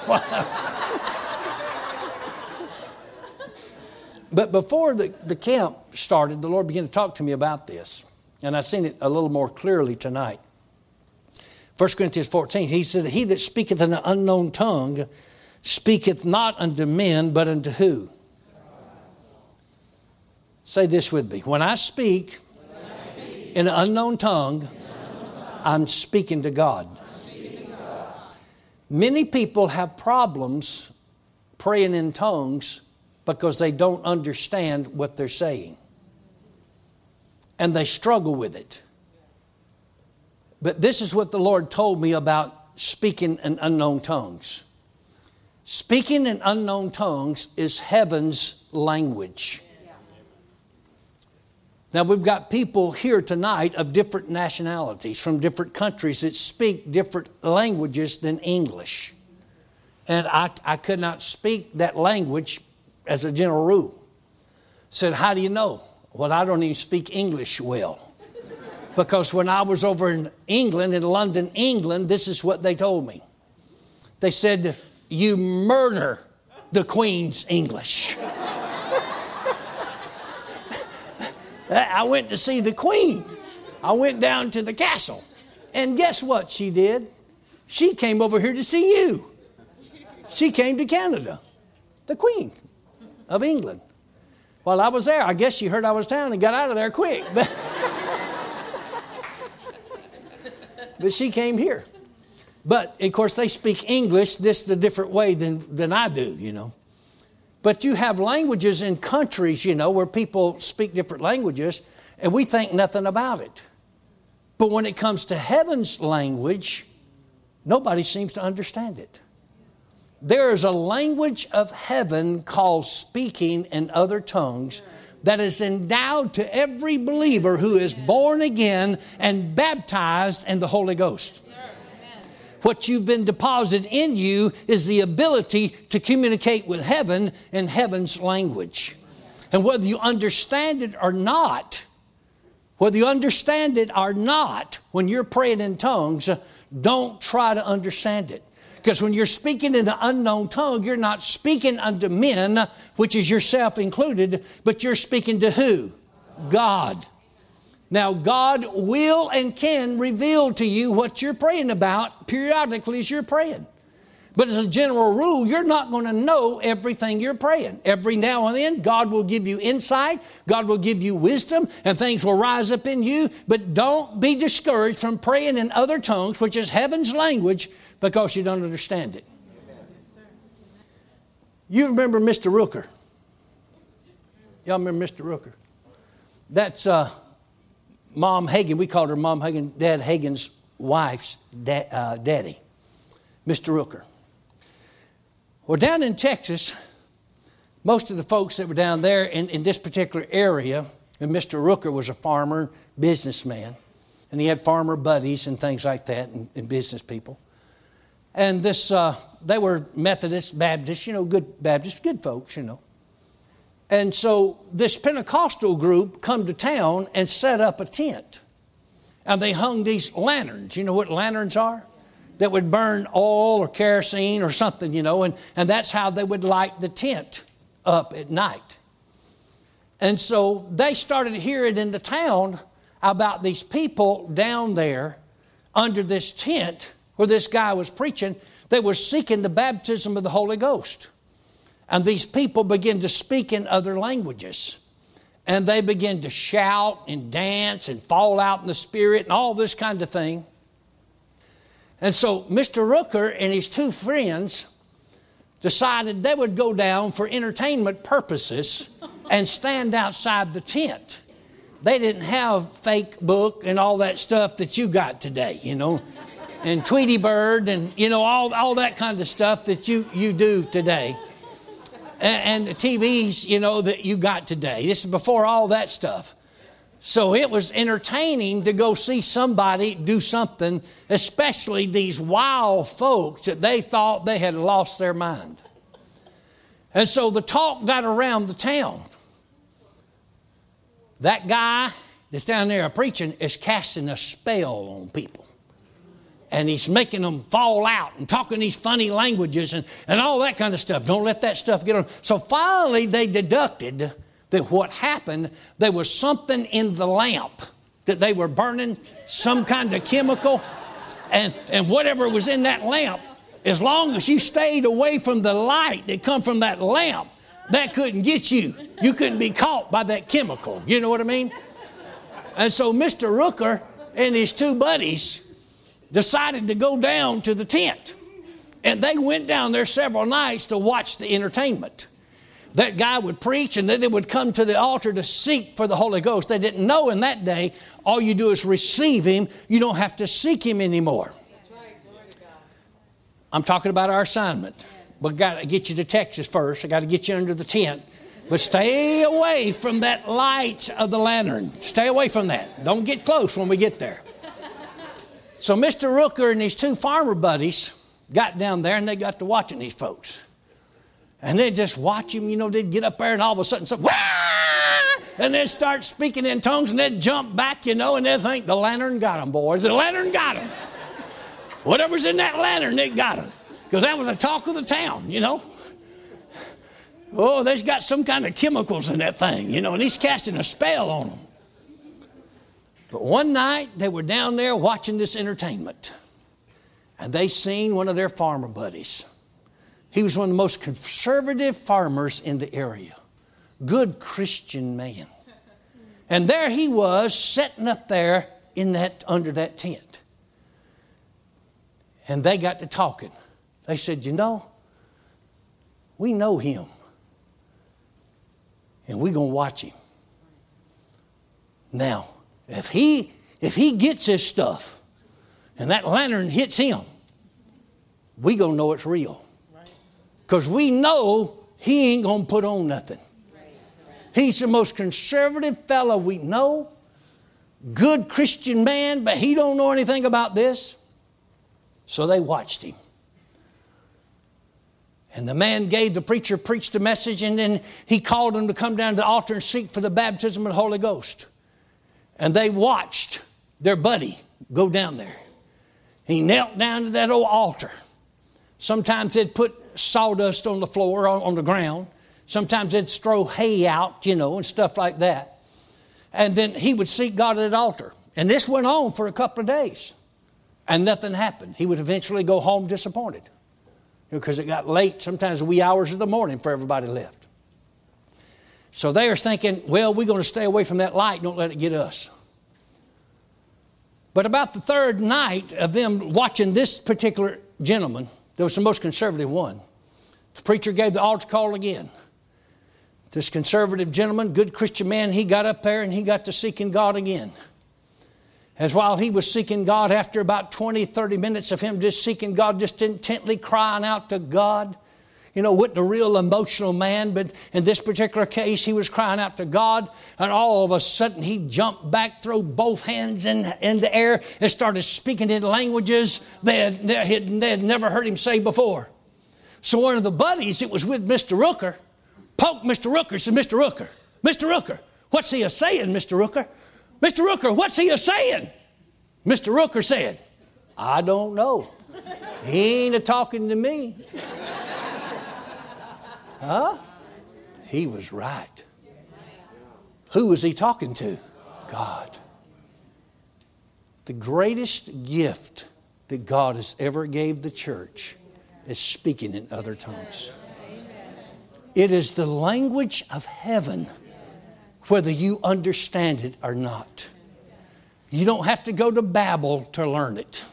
but before the, the camp started, the Lord began to talk to me about this. And I've seen it a little more clearly tonight. First Corinthians fourteen, he said, he that speaketh in an unknown tongue speaketh not unto men, but unto who? Say this with me. When I speak, when I speak in an unknown tongue, an unknown tongue I'm speaking to God. Speaking to God. Many people have problems praying in tongues because they don't understand what they're saying. And they struggle with it. But this is what the Lord told me about speaking in unknown tongues. Speaking in unknown tongues is heaven's language. Now, we've got people here tonight of different nationalities from different countries that speak different languages than English. And I, I could not speak that language as a general rule. Said, how do you know? Well, I don't even speak English well. Because when I was over in England, in London, England, this is what they told me. They said, you murder the Queen's English. I went to see the Queen. I went down to the castle. And guess what she did? She came over here to see you. She came to Canada. The Queen of England. While I was there, I guess she heard I was down and got out of there quick. But, but she came here. But, of course, they speak English this a different way than, than I do, you know. But you have languages in countries, you know, where people speak different languages, and we think nothing about it. But when it comes to heaven's language, nobody seems to understand it. There is a language of heaven called speaking in other tongues that is endowed to every believer who is born again and baptized in the Holy Ghost. What you've been deposited in you is the ability to communicate with heaven in heaven's language. And whether you understand it or not, whether you understand it or not, when you're praying in tongues, don't try to understand it. Because when you're speaking in an unknown tongue, you're not speaking unto men, which is yourself included, but you're speaking to who? God. Now, God will and can reveal to you what you're praying about periodically as you're praying. But as a general rule, you're not going to know everything you're praying. Every now and then, God will give you insight. God will give you wisdom, and things will rise up in you. But don't be discouraged from praying in other tongues, which is heaven's language, because you don't understand it. You remember Mister Rooker? Y'all remember Mister Rooker? That's uh, Mom Hagen. We called her Mom Hagen, Dad Hagen's wife's da- uh, daddy, Mister Rooker. Well, down in Texas, most of the folks that were down there in, in this particular area, and Mister Rooker was a farmer, businessman, and he had farmer buddies and things like that, and, and business people. And this, uh, they were Methodists, Baptists, you know, good Baptists, good folks, you know. And so this Pentecostal group come to town and set up a tent. And they hung these lanterns. You know what lanterns are? That would burn oil or kerosene or something, you know, and, and that's how they would light the tent up at night. And so they started hearing in the town about these people down there under this tent where this guy was preaching. They were seeking the baptism of the Holy Ghost. And these people began to speak in other languages. And they began to shout and dance and fall out in the Spirit and all this kind of thing. And so Mister Rooker and his two friends decided they would go down for entertainment purposes and stand outside the tent. They didn't have fake book and all that stuff that you got today, you know, and Tweety Bird and, you know, all, all that kind of stuff that you, you do today. And, and the T Vs, you know, that you got today. This is before all that stuff. So it was entertaining to go see somebody do something, especially these wild folks that they thought they had lost their mind. And so the talk got around the town. That guy that's down there preaching is casting a spell on people. And he's making them fall out and talking these funny languages and, and all that kind of stuff. Don't let that stuff get on. So finally they deducted that what happened, there was something in the lamp that they were burning, some kind of chemical, and, and whatever was in that lamp, as long as you stayed away from the light that come from that lamp, that couldn't get you. You couldn't be caught by that chemical. You know what I mean? And so Mister Rooker and his two buddies decided to go down to the tent. And they went down there several nights to watch the entertainment. That guy would preach, and then they would come to the altar to seek for the Holy Ghost. They didn't know in that day, all you do is receive Him. You don't have to seek Him anymore. That's right. Glory to God. I'm talking about our assignment. Yes. But got to get you to Texas first. I got to get you under the tent. But stay away from that light of the lantern. Stay away from that. Don't get close when we get there. So Mister Rooker and his two farmer buddies got down there, and they got to watching these folks. And they'd just watch him, you know, they'd get up there and all of a sudden, so, wah! And they'd start speaking in tongues, and they'd jump back, you know, and they'd think, the lantern got them, boys. The lantern got them. Whatever's in that lantern, it got them. Because that was the talk of the town, you know. Oh, they've got some kind of chemicals in that thing, you know, and he's casting a spell on them. But one night, they were down there watching this entertainment. And they seen one of their farmer buddies. He was one of the most conservative farmers in the area. Good Christian man. And there he was sitting up there in that under that tent. And they got to talking. They said, you know, we know him. And we're going to watch him. Now, if he if he gets this stuff and that lantern hits him, we going to know it's real. Because we know he ain't going to put on nothing. He's the most conservative fellow we know. Good Christian man, but he don't know anything about this. So they watched him. And the man gave, the preacher preached a message, and then he called them to come down to the altar and seek for the baptism of the Holy Ghost. And they watched their buddy go down there. He knelt down to that old altar. Sometimes they'd put sawdust on the floor, on, on the ground. Sometimes they'd throw hay out, you know, and stuff like that. And then he would seek God at that altar. And this went on for a couple of days. And nothing happened. He would eventually go home disappointed. Because it got late, sometimes wee hours of the morning before everybody left. So they were thinking, well, we're going to stay away from that light. Don't let it get us. But about the third night of them watching this particular gentleman, that was the most conservative one, the preacher gave the altar call again. This conservative gentleman, good Christian man, he got up there and he got to seeking God again. As while he was seeking God, after about twenty, thirty minutes of him just seeking God, just intently crying out to God. You know, wasn't a real emotional man, but in this particular case, he was crying out to God. And all of a sudden, he jumped back, threw both hands in, in the air, and started speaking in languages they had, they, had, they had never heard him say before. So one of the buddies that was with Mister Rooker poked Mister Rooker and said, Mister Rooker, Mister Rooker, what's he a-saying, Mister Rooker? Mister Rooker, what's he a-saying? Mister Rooker said, I don't know. He ain't a-talking to me. Huh? He was right. Who was he talking to? God. The greatest gift that God has ever gave the church is speaking in other tongues. It is the language of heaven, whether you understand it or not. You don't have to go to Babel to learn it.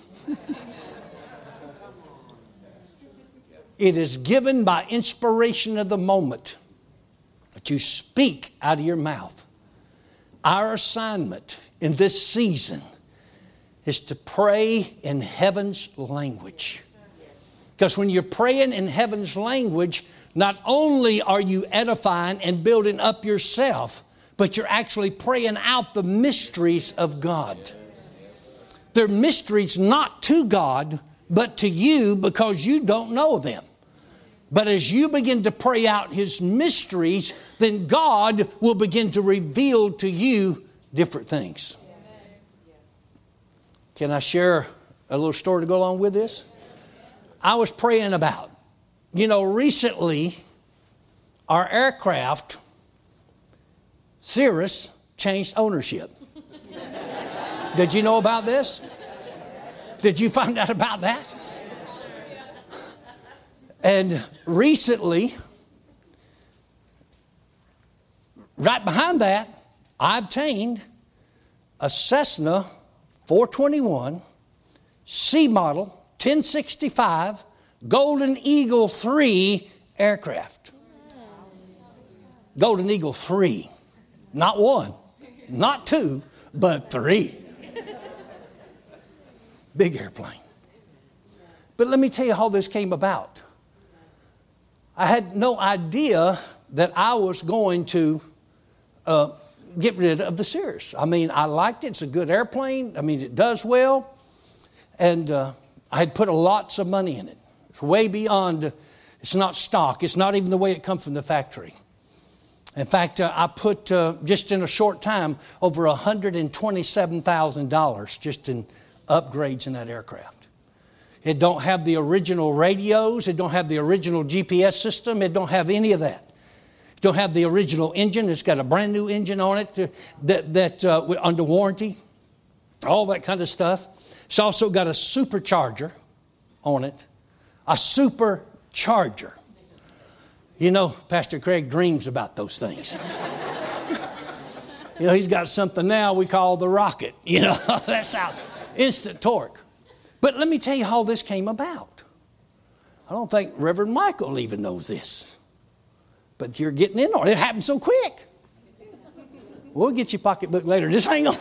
It is given by inspiration of the moment. But you speak out of your mouth. Our assignment in this season is to pray in heaven's language. Because when you're praying in heaven's language, not only are you edifying and building up yourself, but you're actually praying out the mysteries of God. They're mysteries not to God, but to you because you don't know them. But as you begin to pray out His mysteries, then God will begin to reveal to you different things. Can I share a little story to go along with this? I was praying about, you know, recently our aircraft, Cirrus, changed ownership. Did you know about this? Did you find out about that? And recently, right behind that, I obtained a Cessna four twenty-one C model ten sixty-five Golden Eagle three aircraft. Golden Eagle three. Not one, not two, but three. Big airplane. But let me tell you how this came about. I had no idea that I was going to uh, get rid of the Cirrus. I mean, I liked it. It's a good airplane. I mean, it does well. And uh, I had put lots of money in it. It's way beyond, it's not stock. It's not even the way it comes from the factory. In fact, uh, I put, uh, just in a short time, over one hundred twenty-seven thousand dollars just in upgrades in that aircraft. It don't have the original radios. It don't have the original G P S system. It don't have any of that. It don't have the original engine. It's got a brand new engine on it to, that, that uh, under warranty. All that kind of stuff. It's also got a supercharger on it. A supercharger. You know, Pastor Craig dreams about those things. You know, he's got something now we call the rocket. You know, that's how instant torque. But let me tell you how this came about. I don't think Reverend Michael even knows this. But you're getting in on it. It happened so quick. We'll get your pocketbook later. Just hang on.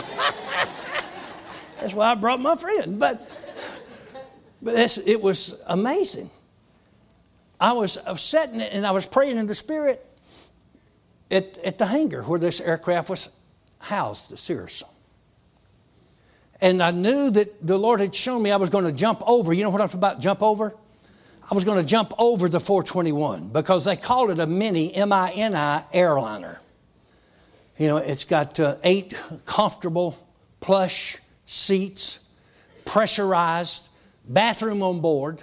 That's why I brought my friend. But, but this, it was amazing. I was, I was sitting and I was praying in the Spirit. at, at the hangar where this aircraft was housed, the Cirrus. And I knew that the Lord had shown me I was going to jump over. You know what I'm about, jump over? I was going to jump over the four twenty-one because they call it a mini, M I N I, airliner. You know, it's got uh, eight comfortable plush seats, pressurized, bathroom on board.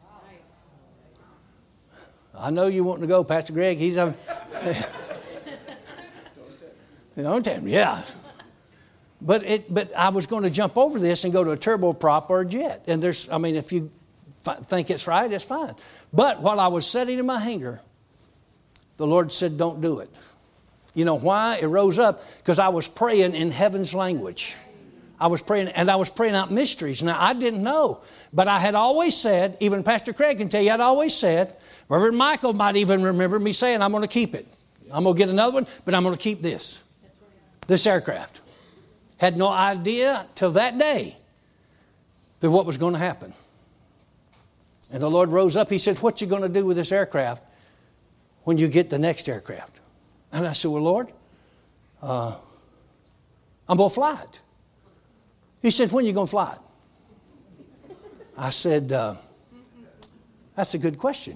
I know you want to go, Pastor Greg. He's a... Don't tell him, yeah. But it, but I was going to jump over this and go to a turboprop or a jet. And there's, I mean, if you f- think it's right, it's fine. But while I was sitting in my hangar, the Lord said, don't do it. You know why? It rose up because I was praying in heaven's language. I was praying, and I was praying out mysteries. Now, I didn't know, but I had always said, even Pastor Craig can tell you, I'd always said, Reverend Michael might even remember me saying, I'm going to keep it. I'm going to get another one, but I'm going to keep this. This aircraft. Had no idea till that day that what was going to happen. And the Lord rose up. He said, what you going to do with this aircraft when you get the next aircraft? And I said, well, Lord, uh, I'm going to fly it. He said, when are you going to fly it? I said, uh, that's a good question.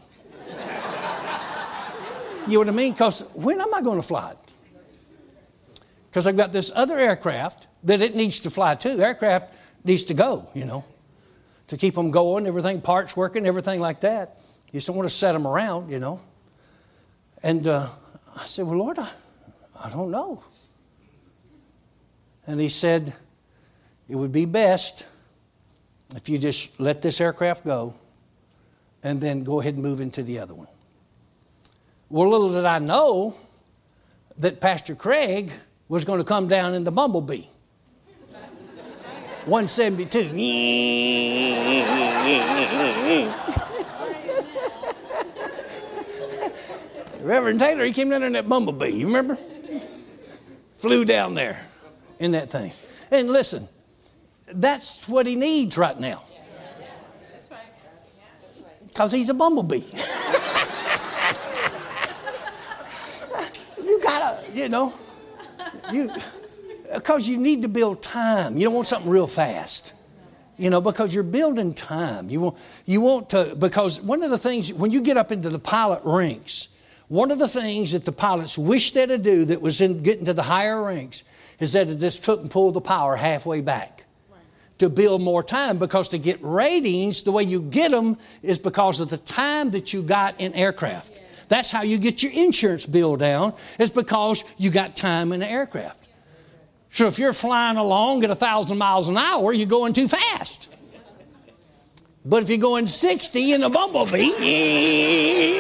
You know what I mean? Because when am I going to fly it? Because I've got this other aircraft that it needs to fly too. The aircraft needs to go, you know, to keep them going, everything, parts working, everything like that. You just don't want to set them around, you know. And uh, I said, well, Lord, I, I don't know. And he said, it would be best if you just let this aircraft go and then go ahead and move into the other one. Well, little did I know that Pastor Craig was going to come down in the Bumblebee. one seventy-two. Reverend Taylor, he came down in that Bumblebee. You remember? Flew down there in that thing. And listen, that's what he needs right now. That's right. Because he's a bumblebee. You gotta, you know, you because you need to build time. You don't want something real fast. You know, because you're building time. You want, you want to, because one of the things, when you get up into the pilot ranks, one of the things that the pilots wish they'd to do that was in getting to the higher ranks is that it just took and pulled the power halfway back. To build more time, because to get ratings, the way you get them is because of the time that you got in aircraft. Yes. That's how you get your insurance bill down, is because you got time in the aircraft. So if you're flying along at a thousand miles an hour, you're going too fast. But if you're going sixty in a Bumblebee,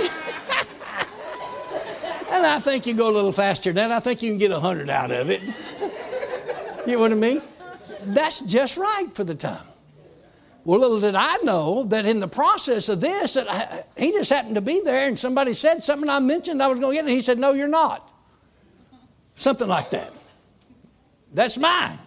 and I think you go a little faster than that, I think you can get a hundred out of it. You know what I mean? That's just right for the time. Well, little did I know that in the process of this, that I, he just happened to be there and somebody said something I mentioned I was going to get it. And he said, no, you're not. Something like that. That's mine.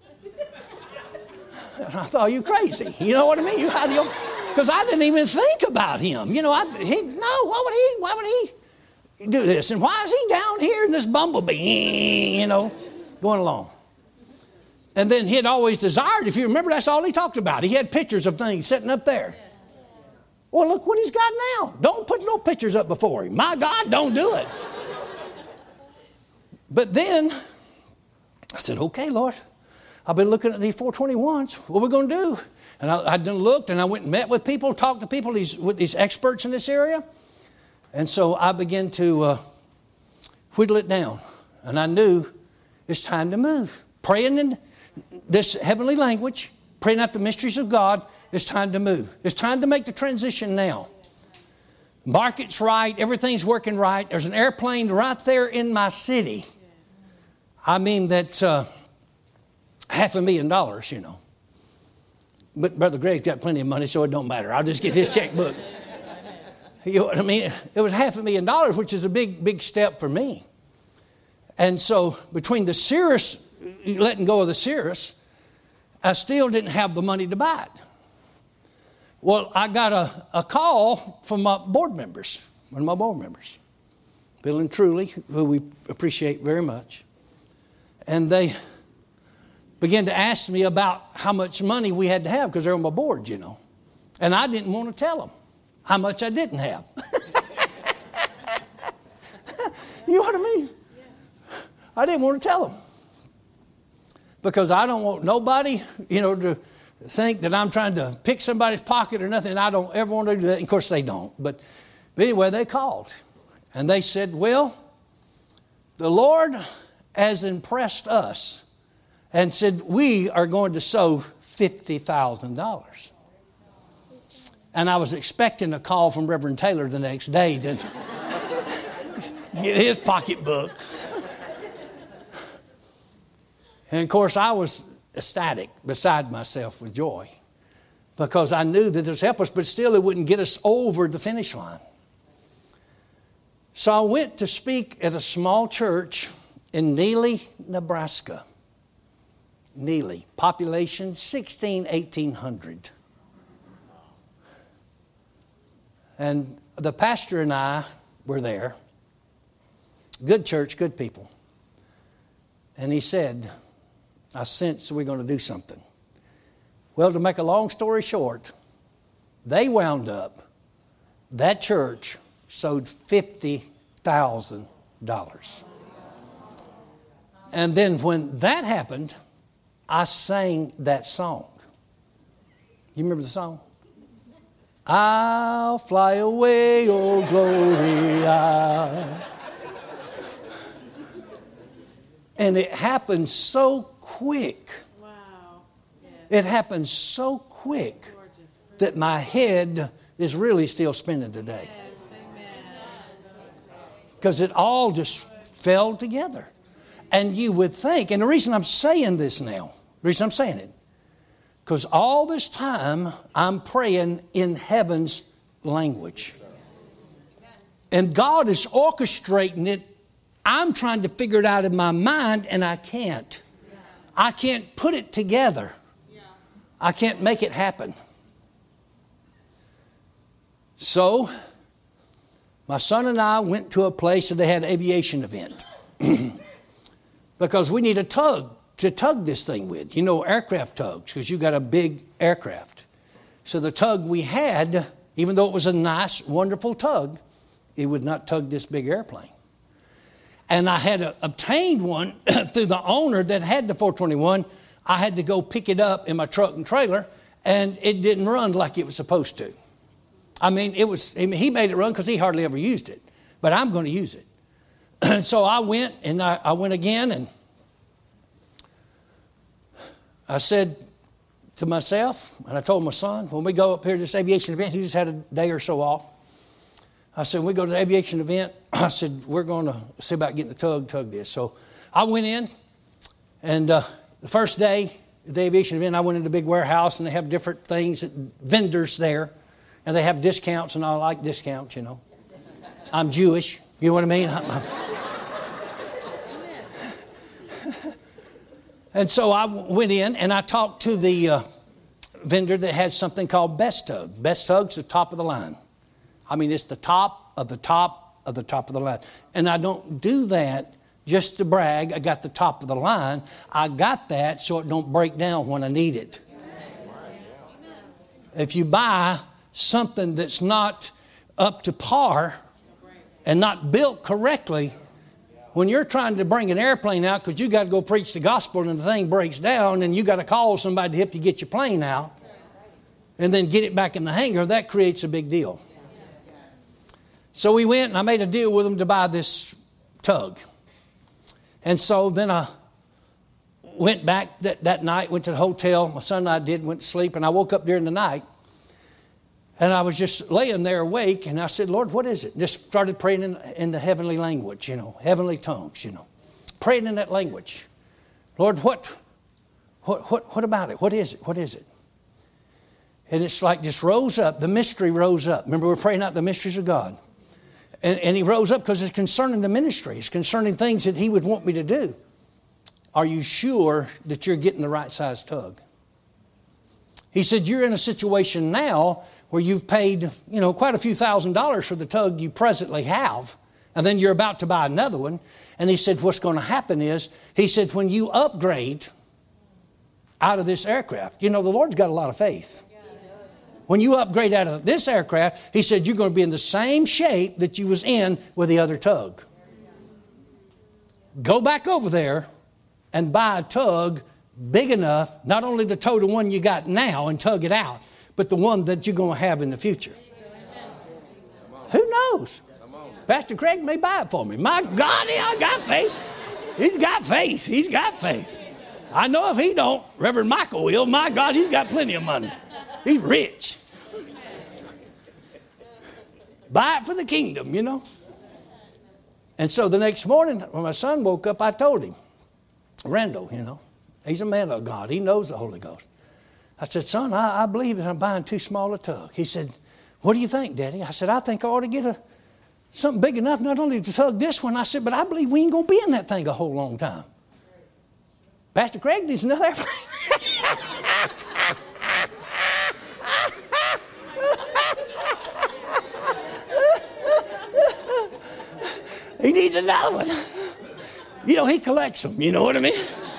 And I thought, you crazy. You know what I mean? You had because I didn't even think about him. You know, I, he, no, why would he, why would he do this? And why is he down here in this Bumblebee, you know, going along? And then he had always desired, if you remember, that's all he talked about. He had pictures of things sitting up there. Yes. Well, look what he's got now. Don't put no pictures up before him. My God, don't do it. But then I said, okay, Lord, I've been looking at these four twenty-ones. What are we going to do? And I, I done looked, and I went and met with people, talked to people, these, with these experts in this area. And so I began to uh, whittle it down. And I knew it's time to move. Praying in this heavenly language, praying out the mysteries of God, it's time to move. It's time to make the transition now. Market's right. Everything's working right. There's an airplane right there in my city. I mean, that's uh, half a million dollars, you know. But Brother Greg's got plenty of money, so it don't matter. I'll just get his checkbook. You know what I mean? It was half a million dollars, which is a big, big step for me. And so between the Cirrus, letting go of the Cirrus, I still didn't have the money to buy it. Well, I got a, a call from my board members, one of my board members. Bill and Truly, who we appreciate very much. And they began to ask me about how much money we had to have because they're on my board, you know. And I didn't want to tell them how much I didn't have. You know what I mean? Yes. I didn't want to tell them. Because I don't want nobody, you know, to think that I'm trying to pick somebody's pocket or nothing. I don't ever want to do that. And of course, they don't. But, but anyway, they called. And they said, well, the Lord has impressed us and said, we are going to sow fifty thousand dollars. And I was expecting a call from Reverend Taylor the next day to get his pocketbook. And of course, I was ecstatic, beside myself with joy, because I knew that this helped us, but still it wouldn't get us over the finish line. So I went to speak at a small church in Neely, Nebraska. Neely, population sixteen, eighteen hundred. And the pastor and I were there. Good church, good people. And he said, I sense we're going to do something. Well, to make a long story short, they wound up, that church sowed fifty thousand dollars. And then when that happened, I sang that song. You remember the song? I'll fly away, oh glory, I'll. And it happened so quick. Wow. Yes. It happened so quick that my head is really still spinning today. Yes, amen. Because it all just fell together. And you would think, and the reason I'm saying this now, the reason I'm saying it, because all this time I'm praying in heaven's language. And God is orchestrating it. I'm trying to figure it out in my mind, and I can't. I can't put it together. I can't make it happen. So, my son and I went to a place that they had an aviation event. Because we need a tug to tug this thing with. You know, aircraft tugs, because you got a big aircraft. So the tug we had, even though it was a nice, wonderful tug, it would not tug this big airplane. And I had uh, obtained one through the owner that had the four twenty-one. I had to go pick it up in my truck and trailer, and it didn't run like it was supposed to. I mean, it was. I mean, he made it run because he hardly ever used it, but I'm going to use it. And so I went, and I, I went again, and I said to myself, and I told my son, when we go up here to this aviation event, he just had a day or so off. I said, when we go to the aviation event, I said, we're going to see about getting the tug, tug this. So I went in, and uh, the first day at the aviation event, I went into the big warehouse, and they have different things, vendors there, and they have discounts, and I like discounts, you know. I'm Jewish, you know what I mean? And so I went in, and I talked to the uh, vendor that had something called Best Tug. Best Tug's the top of the line. I mean, it's the top of the top of the top of the line. And I don't do that just to brag. I got the top of the line. I got that so it don't break down when I need it. If you buy something that's not up to par and not built correctly, when you're trying to bring an airplane out because you got to go preach the gospel and the thing breaks down and you got to call somebody to help you get your plane out and then get it back in the hangar, that creates a big deal. So we went and I made a deal with them to buy this tug. And so then I went back that, that night, went to the hotel. My son and I did, went to sleep, and I woke up during the night. And I was just laying there awake, and I said, Lord, what is it? Just started praying in, in the heavenly language, you know, heavenly tongues, you know. Praying in that language. Lord, what, what, what, what about it? What is it? What is it? And it's like just rose up. The mystery rose up. Remember, we're praying out the mysteries of God. And, and he rose up because it's concerning the ministry. It's concerning things that he would want me to do. Are you sure that you're getting the right size tug? He said, you're in a situation now where you've paid, you know, quite a few thousand dollars for the tug you presently have, And then you're about to buy another one. And he said, what's going to happen is, he said, when you upgrade out of this aircraft, you know, the Lord's got a lot of faith. When you upgrade out of this aircraft, he said, you're going to be in the same shape that you was in with the other tug. Go back over there and buy a tug big enough, not only to tow the one you got now and tug it out, but the one that you're going to have in the future. Who knows? Pastor Craig may buy it for me. My God, I got faith. He's got faith. He's got faith. I know if he don't, Reverend Michael will. My God, he's got plenty of money. He's rich. Buy it for the kingdom, you know. And so the next morning when my son woke up, I told him, Randall, you know, he's a man of God. He knows the Holy Ghost. I said, son, I, I believe that I'm buying too small a tug. He said, what do you think, Daddy? I said, I think I ought to get a something big enough not only to tug this one. I said, but I believe we ain't going to be in that thing a whole long time. Pastor Craig needs another airplane. He needs another one. You know, he collects them. You know what I mean?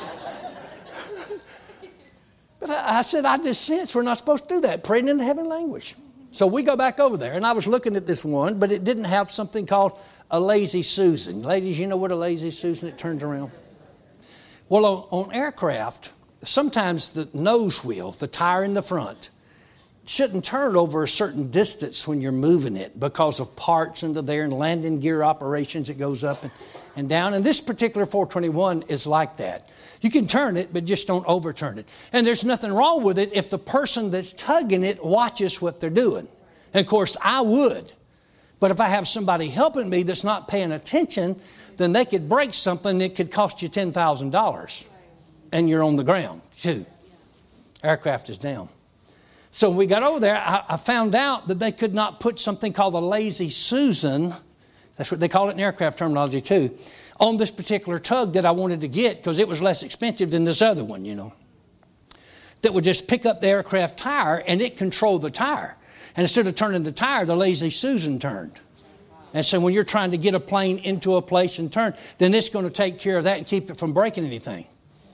But I, I said, I just sense we're not supposed to do that, praying in the heavenly language. So we go back over there, and I was looking at this one, but it didn't have something called a lazy Susan. Ladies, you know what a lazy Susan, it turns around? Well, on, on aircraft, sometimes the nose wheel, the tire in the front, shouldn't turn over a certain distance when you're moving it because of parts under there and landing gear operations. It goes up and, and down. And this particular four twenty-one is like that. You can turn it, but just don't overturn it. And there's nothing wrong with it if the person that's tugging it watches what they're doing. And of course, I would. But if I have somebody helping me that's not paying attention, then they could break something that could cost you ten thousand dollars. And you're on the ground, too. Aircraft is down. So when we got over there, I, I found out that they could not put something called a lazy Susan, that's what they call it in aircraft terminology too, on this particular tug that I wanted to get because it was less expensive than this other one, you know, that would just pick up the aircraft tire and it controlled the tire. And instead of turning the tire, the lazy Susan turned. And so when you're trying to get a plane into a place and turn, then it's going to take care of that and keep it from breaking anything.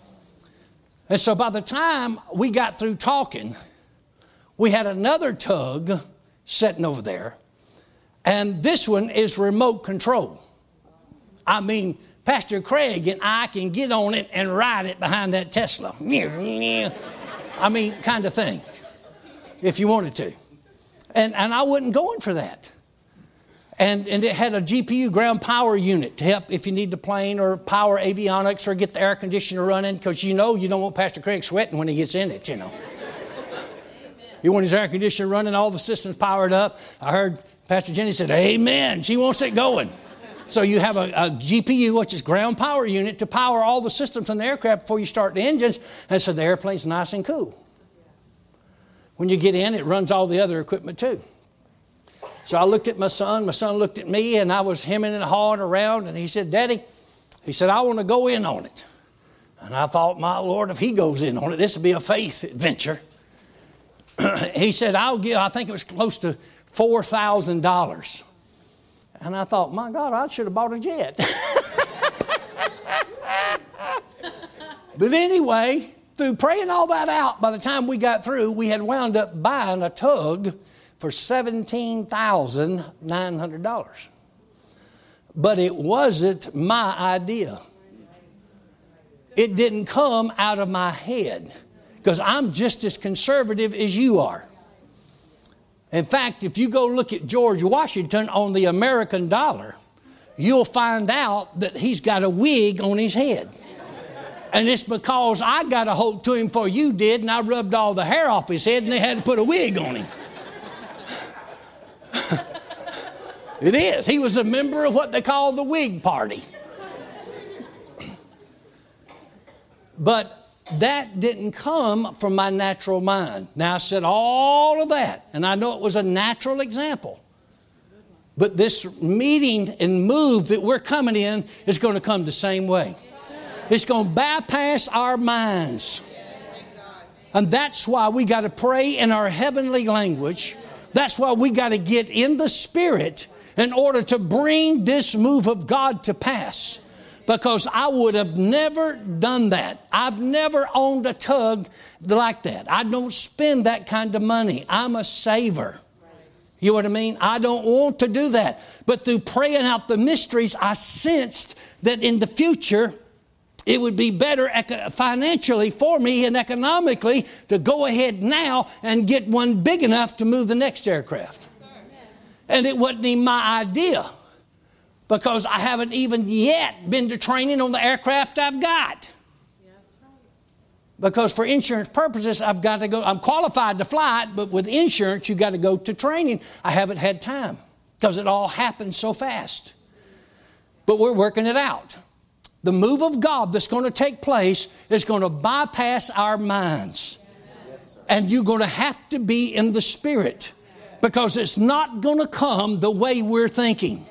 And so by the time we got through talking, we had another tug sitting over there, and this one is remote control. I mean, Pastor Craig and I can get on it and ride it behind that Tesla. I mean, kind of thing, if you wanted to. And, and I wasn't going for that. And, and it had a G P U, ground power unit, to help if you need the plane or power avionics or get the air conditioner running, because you know you don't want Pastor Craig sweating when he gets in it, you know. You want his air conditioner running, all the systems powered up. I heard Pastor Jenny said, amen. She wants it going. So you have a, a G P U, which is ground power unit, to power all the systems in the aircraft before you start the engines. And so the airplane's nice and cool. When you get in, it runs all the other equipment too. So I looked at my son. My son looked at me, and I was hemming and hawing around. And he said, Daddy, he said, I want to go in on it. And I thought, my Lord, if he goes in on it, this will be a faith adventure. He said, I'll give, I think it was close to four thousand dollars. And I thought, my God, I should have bought a jet. But anyway, through praying all that out, by the time we got through, we had wound up buying a tug for seventeen thousand nine hundred dollars. But it wasn't my idea. It didn't come out of my head. Because I'm just as conservative as you are. In fact, if you go look at George Washington on the American dollar, you'll find out that he's got a wig on his head. And it's because I got a hold to him before you did, and I rubbed all the hair off his head, and they had to put a wig on him. It is. He was a member of what they call the Whig Party. But that didn't come from my natural mind. Now, I said all of that, and I know it was a natural example. But this meeting and move that we're coming in is going to come the same way. It's going to bypass our minds. And that's why we got to pray in our heavenly language. That's why we got to get in the Spirit in order to bring this move of God to pass. Because I would have never done that. I've never owned a tug like that. I don't spend that kind of money. I'm a saver. You know what I mean? I don't want to do that. But through praying out the mysteries, I sensed that in the future, it would be better financially for me and economically to go ahead now and get one big enough to move the next aircraft. And it wasn't even my idea, because I haven't even yet been to training on the aircraft I've got. Because for insurance purposes, I've got to go. I'm qualified to fly it, but with insurance, you got to go to training. I haven't had time because it all happened so fast. But we're working it out. The move of God that's going to take place is going to bypass our minds. Yes, and you're going to have to be in the Spirit, because it's not going to come the way we're thinking.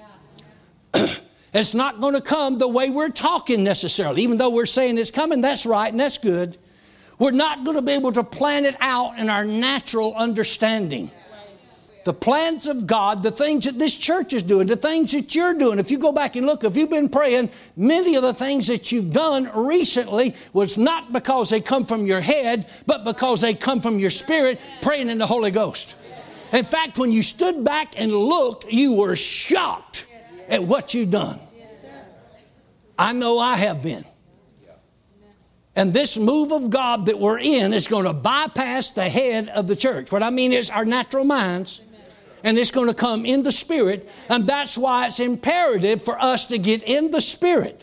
It's not going to come the way we're talking necessarily. Even though we're saying it's coming, that's right and that's good. We're not going to be able to plan it out in our natural understanding. The plans of God, the things that this church is doing, the things that you're doing. If you go back and look, if you've been praying, many of the things that you've done recently was not because they come from your head, but because they come from your spirit, praying in the Holy Ghost. In fact, when you stood back and looked, you were shocked at what you've done. I know I have been. And this move of God that we're in is going to bypass the head of the church. What I mean is our natural minds. And it's going to come in the Spirit. And that's why it's imperative for us to get in the Spirit.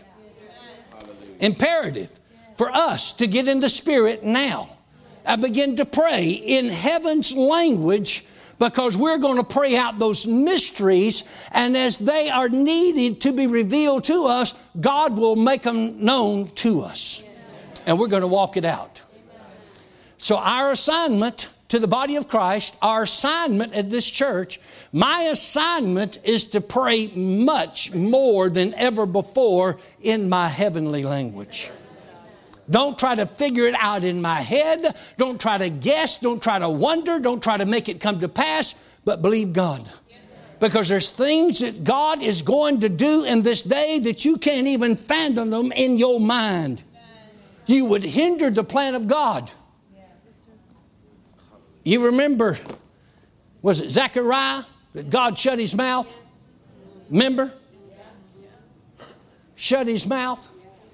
Imperative for us to get in the Spirit now. I begin to pray in heaven's language, because we're going to pray out those mysteries. And as they are needed to be revealed to us, God will make them known to us. And we're going to walk it out. So our assignment to the body of Christ, our assignment at this church, my assignment is to pray much more than ever before in my heavenly language. Don't try to figure it out in my head. Don't try to guess. Don't try to wonder. Don't try to make it come to pass, but believe God. Because there's things that God is going to do in this day that you can't even fathom them in your mind. You would hinder the plan of God. You remember, was it Zechariah that God shut his mouth? Remember? Shut his mouth.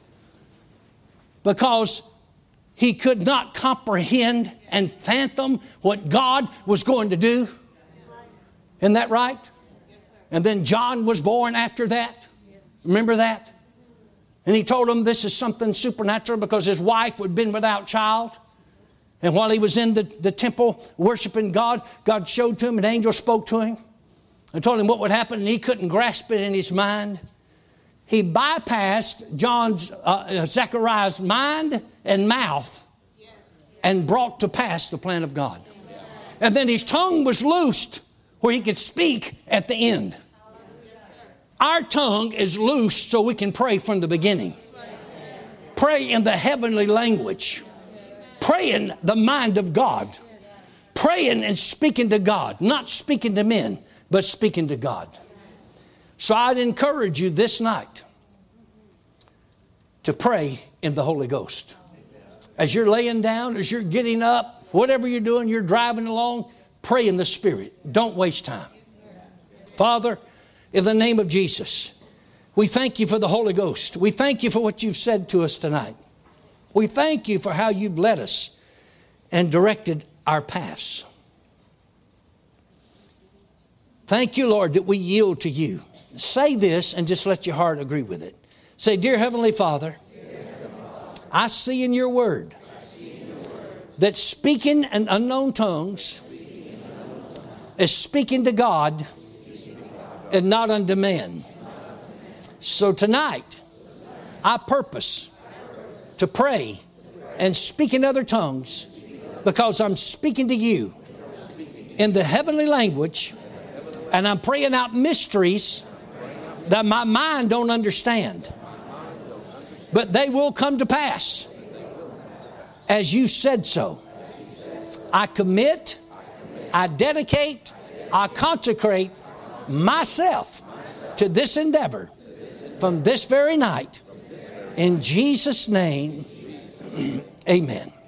Because he could not comprehend and fathom what God was going to do. Isn't that right? And then John was born after that. Remember that? And he told him this is something supernatural, because his wife had been without child. And while he was in the, the temple worshiping God, God showed to him, an angel spoke to him and told him what would happen, and he couldn't grasp it in his mind. He bypassed John's, uh, Zechariah's mind and mouth and brought to pass the plan of God. And then his tongue was loosed where he could speak at the end. Our tongue is loosed so we can pray from the beginning. Pray in the heavenly language. Pray in the mind of God. Praying and speaking to God. Not speaking to men, but speaking to God. So I'd encourage you this night to pray in the Holy Ghost. As you're laying down, as you're getting up, whatever you're doing, you're driving along, pray in the Spirit. Don't waste time. Father, in the name of Jesus, we thank you for the Holy Ghost. We thank you for what you've said to us tonight. We thank you for how you've led us and directed our paths. Thank you, Lord, that we yield to you. Say this and just let your heart agree with it. Say, Dear Heavenly Father, Dear Heavenly Father, I see in your word, in your word that speaking in unknown tongues speaking in unknown tongues, is speaking to God, speaking to God and not unto men. So tonight, I purpose to pray and speak in other tongues, because I'm speaking to you in the heavenly language, and I'm praying out mysteries that my mind don't understand. But they will come to pass as you said so. I commit, I dedicate, I consecrate myself to this endeavor from this very night. In Jesus' name, amen.